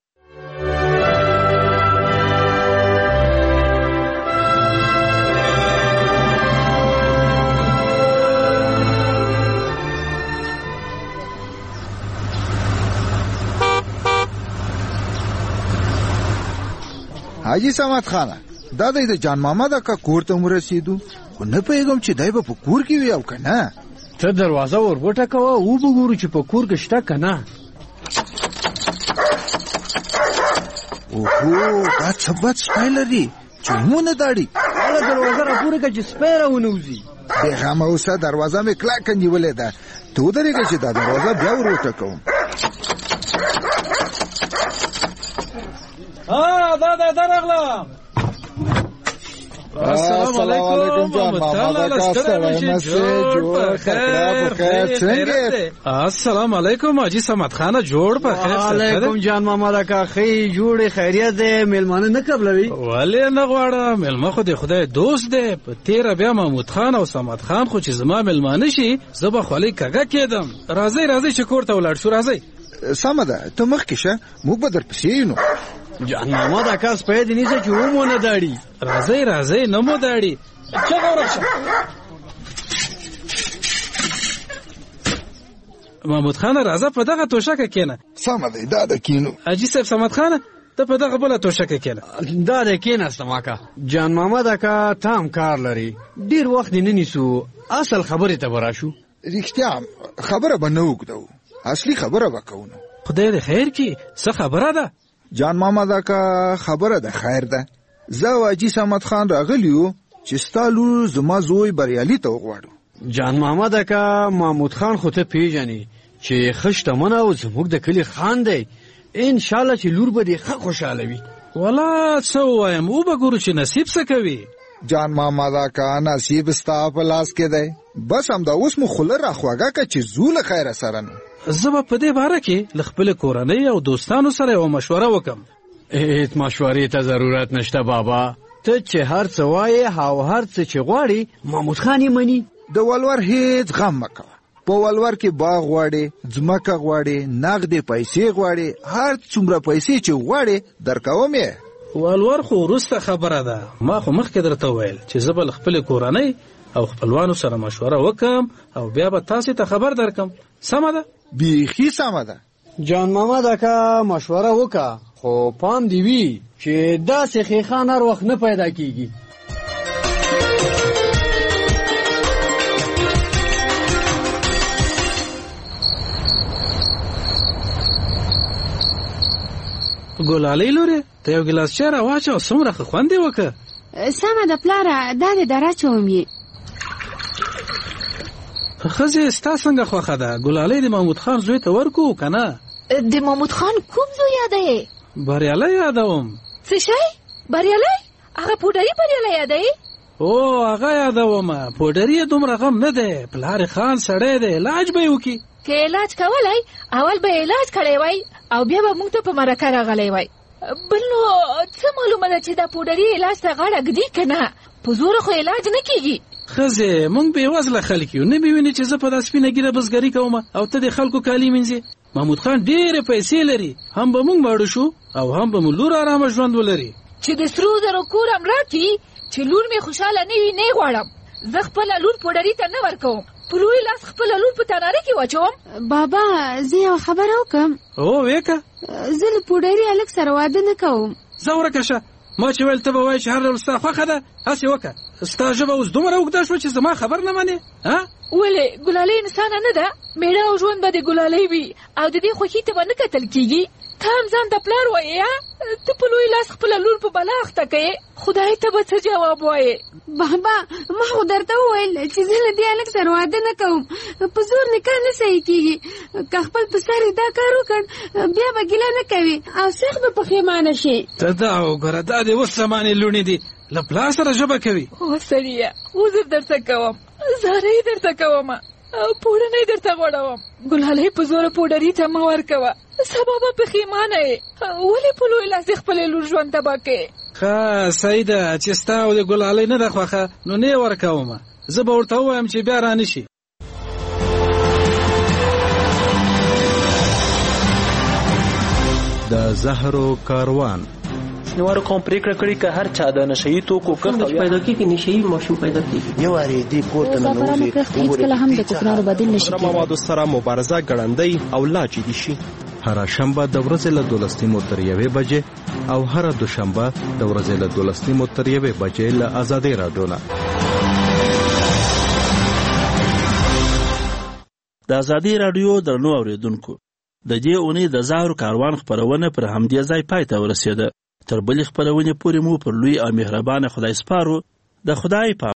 حاجی صمد خانه، دا دی د جان محمد اکا کور ته ورسېدو، خو نه پوهېږم چې دی به په کور کې وي او که نه. ته دروازه ور وټکوه، وبګورو چې په کور کې شته که نه. اوهو، دا څه بد سپی لري چې مونه داړي. هغه دروازه راپورې کړه چې سپی راونوځي. بېغمه اوسه، دروازه مې کلکه نیولې ده. ته ودرېږه چې دا دروازه بیا ور وټکوم. ها دا دا درغلم. السلام علیکم جان محمد اکا، ستړی مشه، جوړ تکړه په خیر، څنګه؟ السلام علیکم حاجي صمد خان، جوړ په خیر. وعلیکم جان محمد اکا، خی جوړ خیریت دی. میلمانه نه قبلوي؟ ولې نه غواړه، میلمه خو د خدای دوست دی. په تیره بیا محمود خان او صمد خان خو چې زما میلمانه شي زه به خولۍ کږه کېدم. راځئ راځئ چې کور ته ولاړ شو. راځئ. سمه ده، ته مخکې شه، موږ به درپسې یو. نو جان محمد اکا سپی دې نیسه چې ومونه داړي. راځئ راځئ، نه مو داړي. چغه ورشه. محمود خان راځه په دغه توشکه کېنه. سمه دی، دا د کینو. حاجي صاحب صمد خان ته په دغه بله توشکه کېنه. دا د کېناستم اکا. جان محمد اکا تام کار لري، ډېر وخت نه نیسو. اصل خبرې ته به راشو. رښتیا خبره به نه اوږدوو، اصلي خبره به کوو. خدای دې خیر کړي. څه خبره ده؟ جان محمد اکا خبره ده خیر ده. زه او حاجي صمد خان راغلی یو چې ستا لور زما زوی بریالي ته وغواړو. جان محمد اکا، محمود خان خو ته پیژنې چې ښه شتمن او زموږ د کلي خان دی. انشاءالله چې لور به دې ښه خوشحاله وي. والا څه ووایم، وبګورو چې نصیب څه کوي. جان محمد اکا، نصیب ستا په لاس کې دی. بس همدا اوس مو خوله راخواږه که چې ځو له خیره سره. نو زه به په دې باره کې له خپلې کورنۍ او دوستانو سره یوه مشوره وکم. هېڅ مشورې ته ضرورت نشته بابا. ته چې هر څه وایې او هر څه چې غواړي محمود خان یې مني. د ولور هېڅ غم مه کوه. په ولور کې باغ غواړې، ځمکه غواړې، نغدې پیسې غواړې، هر څومره پیسې چې غواړې درکوم یې. ولور خو وروسته خبره ده. ما خو مخکې درته وویل چې زه به له خپلې کورنۍ او خپلوانو سره مشوره وکم او بیا به تاسې ته خبر درکم. سمه ده؟ بیخي سمه ده. جان محمد اکا مشوره وکړه، خو پام دی وي چې داسې خیخان هر وخت نه پیدا کیږي. ګلالۍ لورې، ته یو ګیلاس چای راواچوه، څومره ښه خوند یې وکړه. سمه ده پلاره، دا دې دراچوم یې. ښځې ستا څنګه خوښه ده؟ ګلالۍ د محمود خان زوی ته ورکو که نه؟ د محمود خان کوم زوی یادوې؟ بریالی یادوم. څه شی؟ بریالی؟ هغه پوډري بریالی یادوې؟ او هغه یادومه. پوډري یې دومره غم نه دی، پلار خان سړی دی، علاج به یې وکړي. که علاج کولی اول به علاج کړی وای او بیا به موږ ته په مرکه راغلی وای. بل نو څه معلومه ده چې دا پوډري علاج ته غاړه ږدي که نه؟ په زوره خو علاج نه کېږي. ښځې موږ بېوزله خلک یو، نه مې وینې چې زه په دا سپینه ګیره بزګري کوم او ته د خلکو کالي مینځې. محمود خان ډېرې پیسې لري، هم به موږ ماړه شو او هم به مو لور ارامه ژوند ولري. چې د سرو زرو کور هم راکړي چې لور مې خوشحاله نه وي، نه یې غواړم. زه خپله لور پوډري ته نه ورکوم، په لورې لاس خپله لور په تناره کې واچوم. بابا زه یو خبره وکړم. او ویکه. زه له پوډري هلک سره واده نه کوم. ځه ورکه شه. ما چې ویل ته به وایې چې هر ډول ستا خوښه ده، هسې وکړه. ستا ژبه اوس دومره اوږده شوه چې زما خبر نه منې. ولې ګلالۍ انسانه نه ده؟ مېړه او ژوند به د ګلالۍ وي او د دې خوښۍ ته به نه کتل کېږي. ته هم ځان ته پلار وایې ته په لوی لاس خپله لور په بلا اخته کوې خدای ته به څه جواب وایې بابا ما خو درته وویل چې زه له دې هلک سره واده نه کوم په زور نکاح نه صحیح کېږي که خپل په سر یې دا کار وکړ بیا به ګیله نه کوي او سخت به پښیمانه شي ته دا وګوره دا دې اوس زمانې لوڼې دي له پلار سره ژبه کوي او سړیه عذر درته کوم زارۍ درته کوم او پوړنۍ درته غوړوم ګلالۍ په زوره پوډري ته مه ورکوه سبا به پښیمانه یې ولې په لوی لاس یې خپلې لور ژوند تباه کوې ښه صحیح ده چې ستا او د ګلالۍ نه ده خوښه نو نه یې ورکومه زه به ورته ووایم چې بیا رانه شي د زهرو کاروان شنوارو قوم پریکړه کړې که هر چا د نشهیي توکو کښت پیدا کېږي نشهیي ماشوم پیدا کېږي یو وارې دې کور ته ننوځي هېڅکله هم د کوکنارو بدیل نشي کېدای موادو سره مبارزه ګړندۍ او لا جدي شي هر شنبه د ورځې له دولس نیمو تر یوې بجې او هر دوشنبه د ورځې له دولس نیمو تر یوې بجې له ازادۍ راډیو نه د ازادۍ راډیو درنو اوریدونکو د دې اونۍ د زهرو کاروان خپرونه پر همدې ځای پای ته ورسېده تر بلې خپرونې پورې مو پر لوی او مهربانه خدای سپارو د خدای په